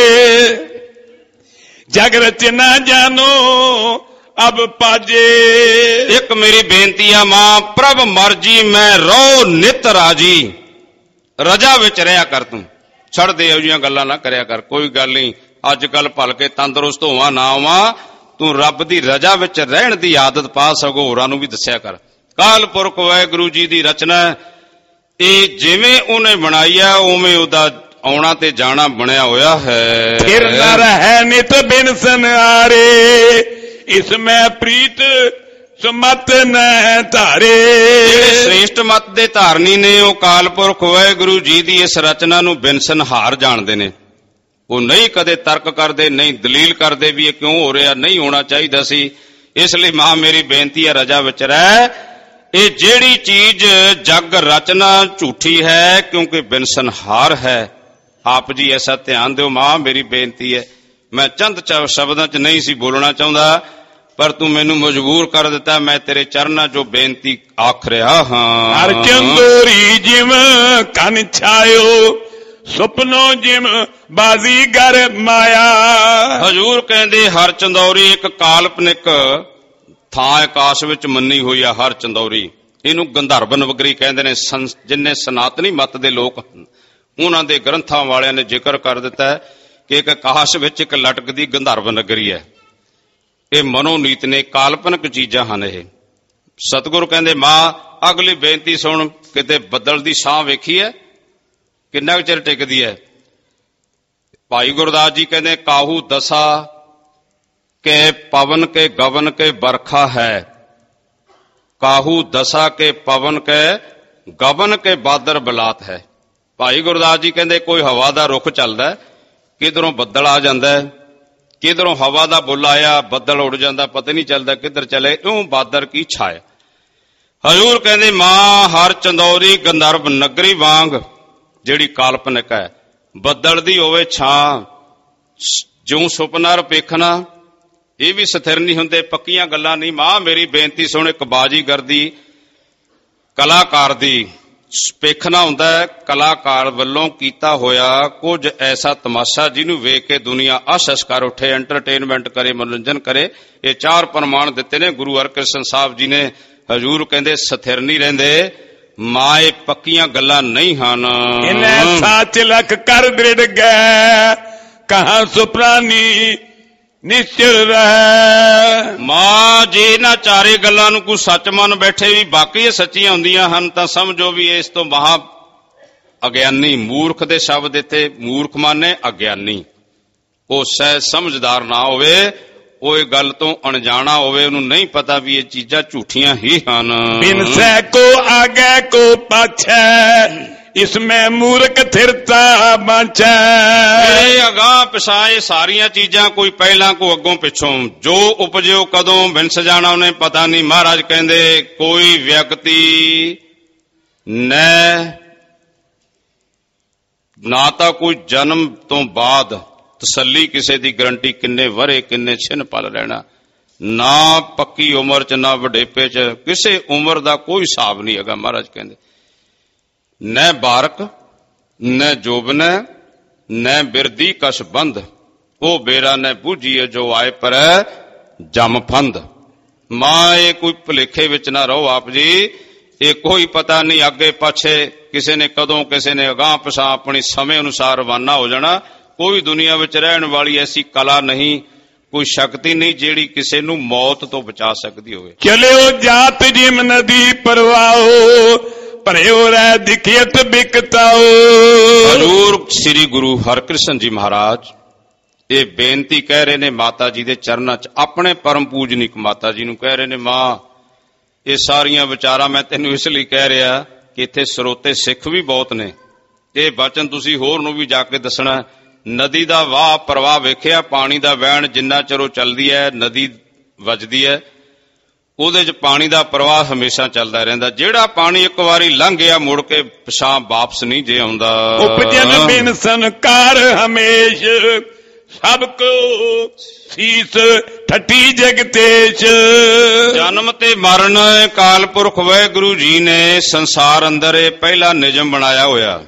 ਜਗ ਰਚ ਨਾ ਜਾਨੋ ਅਬ ਪਾਜੇ। ਇੱਕ ਮੇਰੀ ਬੇਨਤੀ ਆ ਮਾਂ, ਪ੍ਰਭ ਮਰਜੀ ਮੈਂ ਰੋ ਨਿਤ ਰਾਜੀ। ਰਜਾ ਵਿੱਚ ਰਿਹਾ ਕਰ, ਤੂੰ ਛੱਡ ਦੇ ਇਹੋ ਜਿਹੀਆਂ ਗੱਲਾਂ ਨਾ ਕਰਿਆ ਕਰ। ਕੋਈ ਗੱਲ ਨਹੀਂ, ਅੱਜ ਕੱਲ ਭਲ ਕੇ ਤੰਦਰੁਸਤ ਹੋਵਾਂ ਨਾ ਹੋਵਾਂ, ਤੂੰ ਰੱਬ ਦੀ ਰਜਾ ਵਿੱਚ ਰਹਿਣ ਦੀ ਆਦਤ ਪਾ, ਸਗੋਂ ਹੋਰਾਂ ਨੂੰ ਵੀ ਦੱਸਿਆ ਕਰ। ਕਾਲ ਪੁਰਖ ਵਾਹਿਗੁਰੂ ਜੀ ਦੀ ਰਚਨਾ, ਇਹ ਜਿਵੇਂ ਉਹਨੇ ਬਣਾਈ ਆ ਉਵੇਂ ਉਹਦਾ ਆਉਣਾ ਤੇ ਜਾਣਾ ਬਣਿਆ ਹੋਇਆ ਹੈ। ਫਿਰ ਨਾ ਰਹਿ ਨਿਤ ਬਿਨ ਸਨਾਰੇ, ਇਸ ਮੈਂ ਪ੍ਰੀਤ ਸਮਤ ਨ ਧਾਰੇ। ਜਿਹੜੇ ਸ੍ਰੇਸ਼ਟ ਮਤ ਦੇ ਧਾਰਨੀ ਨੇ ਉਹ ਕਾਲ ਪੁਰਖ ਵਾਹਿਗੁਰੂ ਜੀ ਦੀ ਇਸ ਰਚਨਾ ਨੂੰ ਬਿਨਸਨਹਾਰ ਜਾਣਦੇ ਨੇ। ਉਹ ਨਹੀਂ ਕਦੇ ਤਰਕ ਕਰਦੇ, ਨਹੀਂ ਦਲੀਲ ਕਰਦੇ ਵੀ ਇਹ ਕਿਉਂ ਹੋ ਰਿਹਾ, ਨਹੀਂ ਹੋਣਾ ਚਾਹੀਦਾ ਸੀ। ਇਸ ਲਈ ਮਾਂ ਮੇਰੀ ਬੇਨਤੀ ਹੈ, ਰਜਾ ਵਿੱਚ ਰਹਿ। ਇਹ ਜਿਹੜੀ ਚੀਜ਼ ਜਗ ਰਚਨਾ ਝੂਠੀ ਹੈ ਕਿਉਂਕਿ ਬਿਨਸਨਹਾਰ ਹੈ। ਆਪ ਜੀ ਐਸਾ ਧਿਆਨ ਦਿਓ ਮਾਂ, ਮੇਰੀ ਬੇਨਤੀ ਹੈ। ਮੈਂ ਚੰਦ ਸ਼ਬਦਾਂ 'ਚ ਨਹੀਂ ਸੀ ਬੋਲਣਾ ਚਾਹੁੰਦਾ, ਪਰ ਤੂੰ ਮੈਨੂੰ ਮਜਬੂਰ ਕਰ ਦਿੱਤਾ। ਮੈਂ ਤੇਰੇ ਚਰਨਾਂ 'ਚੋਂ ਬੇਨਤੀ ਆਖ ਰਿਹਾ ਹਾਂ। ਹਰ ਚੰਦੋਰੀ ਜਿਮ ਕੰਨ ਛਾਇਓ, ਸੁਪਨੋ ਜਿਮ ਬਾਜ਼ੀਗਰ ਮਾਇਆ। ਹਜ਼ੂਰ ਕਹਿੰਦੇ ਹਰ ਚੰਦੌਰੀ ਇੱਕ ਕਾਲਪਨਿਕ ਥਾਂ ਆਕਾਸ਼ ਵਿੱਚ ਮੰਨੀ ਹੋਈ ਆ। ਹਰ ਚੰਦੌਰੀ, ਇਹਨੂੰ ਗੰਧਰਵ ਨਗਰੀ ਕਹਿੰਦੇ ਨੇ। ਜਿੰਨੇ ਸਨਾਤਨੀ ਮਤ ਦੇ ਲੋਕ ਹਨ ਉਹਨਾਂ ਦੇ ਗ੍ਰੰਥਾਂ ਵਾਲਿਆਂ ਨੇ ਜ਼ਿਕਰ ਕਰ ਦਿੱਤਾ ਕਿ ਇੱਕ ਆਕਾਸ਼ ਵਿੱਚ ਇੱਕ ਲਟਕਦੀ ਗੰਧਰਵ ਨਗਰੀ ਹੈ। ਇਹ ਮਨੋਨੀਤ ਨੇ, ਕਾਲਪਨਿਕ ਚੀਜ਼ਾਂ ਹਨ ਇਹ। ਸਤਿਗੁਰੂ ਕਹਿੰਦੇ ਮਾਂ ਅਗਲੀ ਬੇਨਤੀ ਸੁਣ। ਕਿਤੇ ਬੱਦਲ ਦੀ ਛਾਂ ਵੇਖੀ ਹੈ, ਕਿੰਨਾ ਕੁ ਚਿਰ ਟਿਕਦੀ ਹੈ। ਭਾਈ ਗੁਰਦਾਸ ਜੀ ਕਹਿੰਦੇ ਕਾਹੂ ਦਸਾ ਕੇ ਪਵਨ ਕੇ ਗਵਨ ਕੇ ਬਰਖਾ ਹੈ, ਕਾਹੂ ਦਸਾ ਕੇ ਪਵਨ ਕੇ ਗਵਨ ਕੇ ਬਾਦਰ ਬਲਾਤ ਹੈ। ਭਾਈ ਗੁਰਦਾਸ ਜੀ ਕਹਿੰਦੇ ਕੋਈ ਹਵਾ ਦਾ ਰੁਖ ਚੱਲਦਾ, ਕਿਧਰੋਂ ਬੱਦਲ ਆ ਜਾਂਦਾ, ਕਿਧਰੋਂ ਹਵਾ ਦਾ ਬੁੱਲ ਆਇਆ, ਬੱਦਲ ਉੱਡ ਜਾਂਦਾ, ਪਤਾ ਨਹੀਂ ਚੱਲਦਾ ਕਿੱਧਰ ਚਲੇ, ਇਉਂ ਬਾਦਰ ਕੀ ਛਾਇਆ। ਹਜ਼ੂਰ ਕਹਿੰਦੇ ਮਾਂ ਹਰ ਚੰਦੌਰੀ ਗੰਧਰਵ ਨਗਰੀ ਵਾਂਗ ਜਿਹੜੀ ਕਾਲਪਨਿਕ ਹੈ, ਬੱਦਲ ਦੀ ਹੋਵੇ ਛਾਂ, ਜਿਉਂ ਸੁਪਨਾ ਰਪੇਖਣਾ, ਇਹ ਵੀ ਸਥਿਰ ਨਹੀਂ ਹੁੰਦੇ, ਪੱਕੀਆਂ ਗੱਲਾਂ ਨਹੀਂ। ਮਾਂ ਮੇਰੀ ਬੇਨਤੀ ਸੁਣ, ਇੱਕ ਬਾਜੀਗਰ ਦੀ, ਕਲਾਕਾਰ ਦੀ ਪੇਖਣਾ ਹੁੰਦਾ ਹੈ। ਕਲਾਕਾਰ ਵੱਲੋਂ ਕੀਤਾ ਹੋਇਆ ਕੁਝ ਐਸਾ ਤਮਾਸ਼ਾ ਜਿਹਨੂੰ ਵੇਖ ਕੇ ਦੁਨੀਆ ਆਸ਼ਸ ਕਰ ਉੱਠੇ, ਐਂਟਰਟੇਨਮੈਂਟ ਕਰੇ, ਮਨੋਰੰਜਨ ਕਰੇ। ਇਹ 4 ਪ੍ਰਮਾਣ ਦਿੱਤੇ ਨੇ ਗੁਰੂ ਹਰਿਕ੍ਰਿਸ਼ਨ ਸਾਹਿਬ ਜੀ ਨੇ। ਹਜ਼ੂਰ ਕਹਿੰਦੇ ਸਥਿਰ ਨਹੀਂ ਰਹਿੰਦੇ ਮਾਂ, ਇਹ ਪੱਕੀਆਂ ਗੱਲਾਂ ਨਹੀਂ ਹਨ। ਇਹਨੇ ਸਾਚ ਲਖ ਕਰ ਦ੍ਰਿੜ ਗਏ, ਕਹਾਂ ਸੁਪਰਾਨੀ ਨਿਸ਼ਚਲ ਰਹਿ। ਮਾਂ ਜੇ ਇਹਨਾਂ ਚਾਰੇ ਗੱਲਾਂ ਨੂੰ ਕੋਈ ਸੱਚ ਮੰਨ ਬੈਠੇ ਵੀ ਬਾਕੀ ਇਹ ਸੱਚੀਆਂ ਹੁੰਦੀਆਂ ਹਨ ਤਾਂ ਸਮਝੋ ਵੀ ਇਸ ਤੋਂ ਮਹਾ ਅਗਿਆਨੀ, ਮੂਰਖ ਦੇ ਸ਼ਬਦ ਇੱਥੇ ਮੂਰਖ ਮਾਨੇ ਅਗਿਆਨੀ। ਉਹ ਸਹਿ ਸਮਝਦਾਰ ਨਾ ਹੋਵੇ, ਉਹ ਇਹ ਗੱਲ ਤੋਂ ਅਣਜਾਣਾ ਹੋਵੇ, ਉਹਨੂੰ ਨਹੀਂ ਪਤਾ ਵੀ ਇਹ ਚੀਜ਼ਾਂ ਝੂਠੀਆਂ ਹੀ ਹਨ। ਬਿਨ ਸਹਿ ਕੋ ਆਗੇ ਕੋ ਪਾਛੈ, ਇਸਮੇ ਮੂਰਖ ਥਿਰਤਾ ਬਾਂਚੈ। ਇਹ ਅਗਾਂਹ ਪਿਛਾਂ ਸਾਰੀਆਂ ਚੀਜ਼ਾਂ ਕੋਈ ਪਹਿਲਾਂ ਕੋ ਅੱਗੋਂ ਪਿੱਛੋਂ, ਜੋ ਉਪਜਿਓ ਕਦੋਂ ਵਿੰਸ ਜਾਣਾ ਉਹਨੇ ਪਤਾ ਨਹੀਂ। ਮਹਾਰਾਜ ਕਹਿੰਦੇ ਕੋਈ ਵਿਅਕਤੀ ਨਾ ਤਾਂ ਕੋਈ ਜਨਮ ਤੋਂ ਬਾਅਦ ਤਸੱਲੀ ਕਿਸੇ ਦੀ ਗਰੰਟੀ ਕਿੰਨੇ ਵਰੇ ਕਿੰਨੇ ਛਿਨ ਪਲ ਰਹਿਣਾ, ਨਾ ਪੱਕੀ ਉਮਰ ਚ ਨਾ ਵਡੇਪੇ ਚ, ਕਿਸੇ ਉਮਰ ਦਾ ਕੋਈ ਹਿਸਾਬ ਨਹੀਂ ਹੈਗਾ। ਮਹਾਰਾਜ ਕਹਿੰਦੇ ਨੈ ਬਾਰਕ ਨੈ ਜੋਬਨ ਨੈ ਬਿਰਦੀ ਕਛ ਬੰਧ, ਉਹ ਬੇਰਾ ਨੈ ਬੂਝੀਏ ਜੋ ਆਏ ਪਰ ਜਮ ਫੰਦ। ਮਾਂ ਇਹ ਕੋਈ ਭੁਲੇਖੇ ਵਿੱਚ ਨਾ ਰਹੋ ਆਪ ਜੀ, ਇਹ ਕੋਈ ਪਤਾ ਨਹੀਂ ਅੱਗੇ ਪਾਛੇ ਕਿਸੇ ਨੇ ਕਦੋਂ, ਕਿਸੇ ਨੇ ਅਗਾਂਹ ਪਿਛਾਂ ਆਪਣੀ ਸਮੇਂ ਅਨੁਸਾਰ ਰਵਾਨਾ ਹੋ ਜਾਣਾ। ਕੋਈ ਦੁਨੀਆ ਵਿੱਚ ਰਹਿਣ ਵਾਲੀ ਐਸੀ ਕਲਾ ਨਹੀਂ, ਕੋਈ ਸ਼ਕਤੀ ਨਹੀਂ ਜਿਹੜੀ ਕਿਸੇ ਨੂੰ ਮੌਤ ਤੋਂ ਬਚਾ ਸਕਦੀ ਹੋਵੇ। ਚਲਿਓ ਜਾਤ ਜਿਮ ਨਦੀ ਪਰਵਾਓ, ਭਰਿਓ ਰਹਿ ਦਿਖਿਅਤ ਬਿਕਤਾਓ। ਹਜ਼ੂਰ ਸ੍ਰੀ ਗੁਰੂ ਹਰਿਕ੍ਰਿਸ਼ਨ ਜੀ ਮਹਾਰਾਜ ਇਹ ਬੇਨਤੀ ਕਹਿ ਰਹੇ ਨੇ ਮਾਤਾ ਜੀ ਦੇ ਚਰਨਾਂ 'ਚ, ਆਪਣੇ ਪਰਮ ਪੂਜਨੀਕ ਮਾਤਾ ਜੀ ਨੂੰ ਕਹਿ ਰਹੇ ਨੇ ਮਾਂ ਇਹ ਸਾਰੀਆਂ ਵਿਚਾਰਾਂ ਮੈਂ ਤੈਨੂੰ ਇਸ ਲਈ ਕਹਿ ਰਿਹਾ ਕਿ ਇੱਥੇ ਸਰੋਤੇ ਸਿੱਖ ਵੀ ਬਹੁਤ ਨੇ, ਇਹ ਬਚਨ ਤੁਸੀਂ ਹੋਰ ਨੂੰ ਵੀ ਜਾ ਕੇ ਦੱਸਣਾ। ਨਦੀ ਦਾ ਵਾਹ ਪ੍ਰਵਾਹ ਵੇਖਿਆ, ਪਾਣੀ ਦਾ ਵਹਿਣ ਜਿੰਨਾ ਚਿਰ ਉਹ ਚੱਲਦੀ ਹੈ, ਨਦੀ ਵੱਜਦੀ ਹੈ, ਉਹਦੇ 'ਚ ਪਾਣੀ ਦਾ ਪ੍ਰਵਾਹ ਹਮੇਸ਼ਾ ਚੱਲਦਾ ਰਹਿੰਦਾ। ਜਿਹੜਾ ਪਾਣੀ ਇੱਕ ਵਾਰੀ ਲੰਘ ਗਿਆ ਮੁੜ ਕੇ ਪਿਛਾਂ ਵਾਪਸ ਨਹੀਂ ਜੇ ਆਉਂਦਾ। ਉਪਜਨ ਬਿਨ ਸੰਕਾਰ ਹਮੇਸ਼ ਸਭ ਕੋ ਸੀਸ ਠੱਠੀ ਜਗਤੇਸ਼। ਜਨਮ ਤੇ ਮਰਨ ਅਕਾਲ ਪੁਰਖ ਵਾਹਿਗੁਰੂ ਜੀ ਨੇ ਸੰਸਾਰ ਅੰਦਰ ਇਹ ਪਹਿਲਾ ਨਿਯਮ ਬਣਾਇਆ ਹੋਇਆ।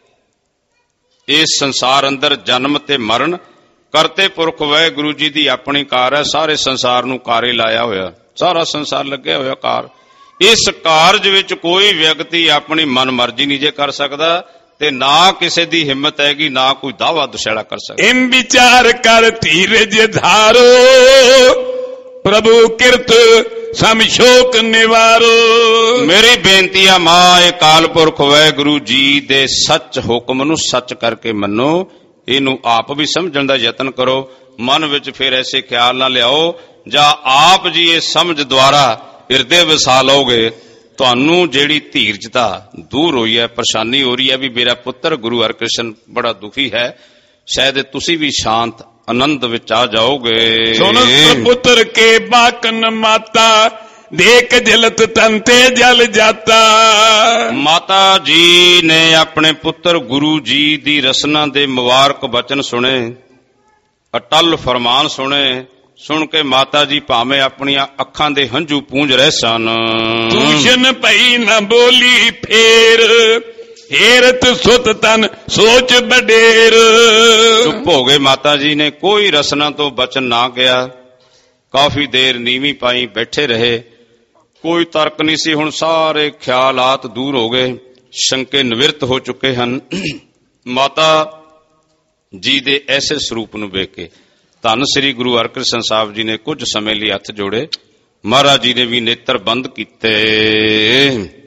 ਇਸ ਸੰਸਾਰ ਅੰਦਰ ਜਨਮ ਤੇ ਮਰਨ ਕਰਤੇ ਪੁਰਖ ਵਾਹਿਗੁਰੂ ਜੀ ਦੀ ਆਪਣੀ ਕਾਰ ਹੈ। ਸਾਰੇ ਸੰਸਾਰ ਨੂੰ ਕਾਰੇ ਲਾਇਆ ਹੋਇਆ, ਸਾਰਾ ਸੰਸਾਰ ਲੱਗਿਆ ਹੋਇਆ ਕਾਰ। ਇਸ ਕਾਰਜ ਵਿੱਚ ਕੋਈ ਵਿਅਕਤੀ ਆਪਣੀ ਮਨ ਮਰਜ਼ੀ ਨਹੀਂ ਜੇ ਕਰ ਸਕਦਾ ਤੇ ਨਾ ਕਿਸੇ ਦੀ ਹਿੰਮਤ ਹੈਗੀ, ਨਾ ਕੋਈ ਦਾਵਾ ਦੁਸ਼ੈਲਾ ਕਰ ਸਕਦਾ। ਇਮ ਵਿਚਾਰ ਕਰ ਧੀਰਜ ਧਾਰੋ ਪ੍ਰਭੂ ਕਿਰਤ ਸਮਸ਼ੋਕ ਨਿਵਾਰੋ। ਮੇਰੀ ਬੇਨਤੀ ਆ ਮਾਂ, ਇਹ ਅਕਾਲ ਪੁਰਖ ਵਾਹਿਗੁਰੂ ਜੀ ਦੇ ਸੱਚ ਹੁਕਮ ਨੂੰ ਸੱਚ ਕਰਕੇ ਮੰਨੋ। ਇਹਨੂੰ ਆਪ ਵੀ ਸਮਝਣ ਦਾ ਯਤਨ ਕਰੋ। ਮਨ ਵਿੱਚ ਫਿਰ ਐਸੇ ਖਿਆਲ ਨਾ ਲਿਆਓ, ਜਾਂ ਆਪ ਜੀ ਇਹ ਸਮਝ ਦੁਆਰਾ ਹਿਰਦੇ ਵਸਾ ਲਓਗੇ, ਤੁਹਾਨੂੰ ਜਿਹੜੀ ਧੀਰਜਤਾ ਦੂਰ ਹੋਈ ਹੈ, ਪਰੇਸ਼ਾਨੀ ਹੋ ਰਹੀ ਹੈ ਵੀ ਮੇਰਾ ਪੁੱਤਰ ਗੁਰੂ ਹਰਿਕ੍ਰਿਸ਼ਨ ਬੜਾ ਦੁਖੀ ਹੈ, ਸ਼ਾਇਦ ਤੁਸੀਂ ਵੀ ਸ਼ਾਂਤ ਆਨੰਦ ਵਿੱਚ ਆ ਜਾਓਗੇ। ਸੁਨ ਪੁੱਤਰ ਕੇ ਬਾਕਨ ਮਾਤਾ ਦੇਖ ਜਲਤ ਤਨ ਤੇ ਜਲ ਜਾਤਾ। ਮਾਤਾ ਜੀ ਨੇ ਆਪਣੇ ਪੁੱਤਰ ਗੁਰੂ ਜੀ ਦੀ ਰਸਨਾ ਦੇ ਮੁਬਾਰਕ ਬਚਨ ਸੁਣੇ, ਅਟਲ ਫਰਮਾਨ ਸੁਣੇ। ਸੁਣ ਕੇ ਮਾਤਾ ਜੀ ਭਾਵੇਂ ਆਪਣੀਆਂ ਅੱਖਾਂ ਦੇ ਹੰਝੂ ਪੂੰਝ ਰਹੇ ਸਨ। ਦੂਸ਼ਣ ਪਈ ਨਾ ਬੋਲੀ ਫੇਰ ਹੇਰਤ ਸੁਤ ਤਨ ਸੋਚ ਬਡੇਰ। ਚੁੱਪ ਹੋ ਗਏ ਮਾਤਾ ਜੀ ਨੇ, ਕੋਈ ਰਸਨਾ ਤੋਂ ਬਚਨ ਨਾ ਕਿਹਾ। ਕਾਫੀ ਦੇਰ ਨੀਵੀਂ ਪਾਈ ਬੈਠੇ ਰਹੇ, ਕੋਈ ਤਰਕ ਨਹੀਂ ਸੀ। ਹੁਣ ਸਾਰੇ ਖਿਆਲਾਤ ਦੂਰ ਹੋ ਗਏ, ਸ਼ੰਕੇ ਨਿਵਰਤ ਹੋ ਚੁੱਕੇ ਹਨ। ਮਾਤਾ ਜੀ ਦੇ ਐਸੇ ਸਰੂਪ ਨੂੰ ਵੇਖ ਕੇ ਧੰਨ ਸ੍ਰੀ ਗੁਰੂ ਹਰਿਕ੍ਰਿਸ਼ਨ ਸਾਹਿਬ ਜੀ ਨੇ ਕੁਝ ਸਮੇਂ ਲਈ ਹੱਥ ਜੋੜੇ। ਮਹਾਰਾਜ ਜੀ ਨੇ ਵੀ ਨੇਤਰ ਬੰਦ ਕੀਤੇ।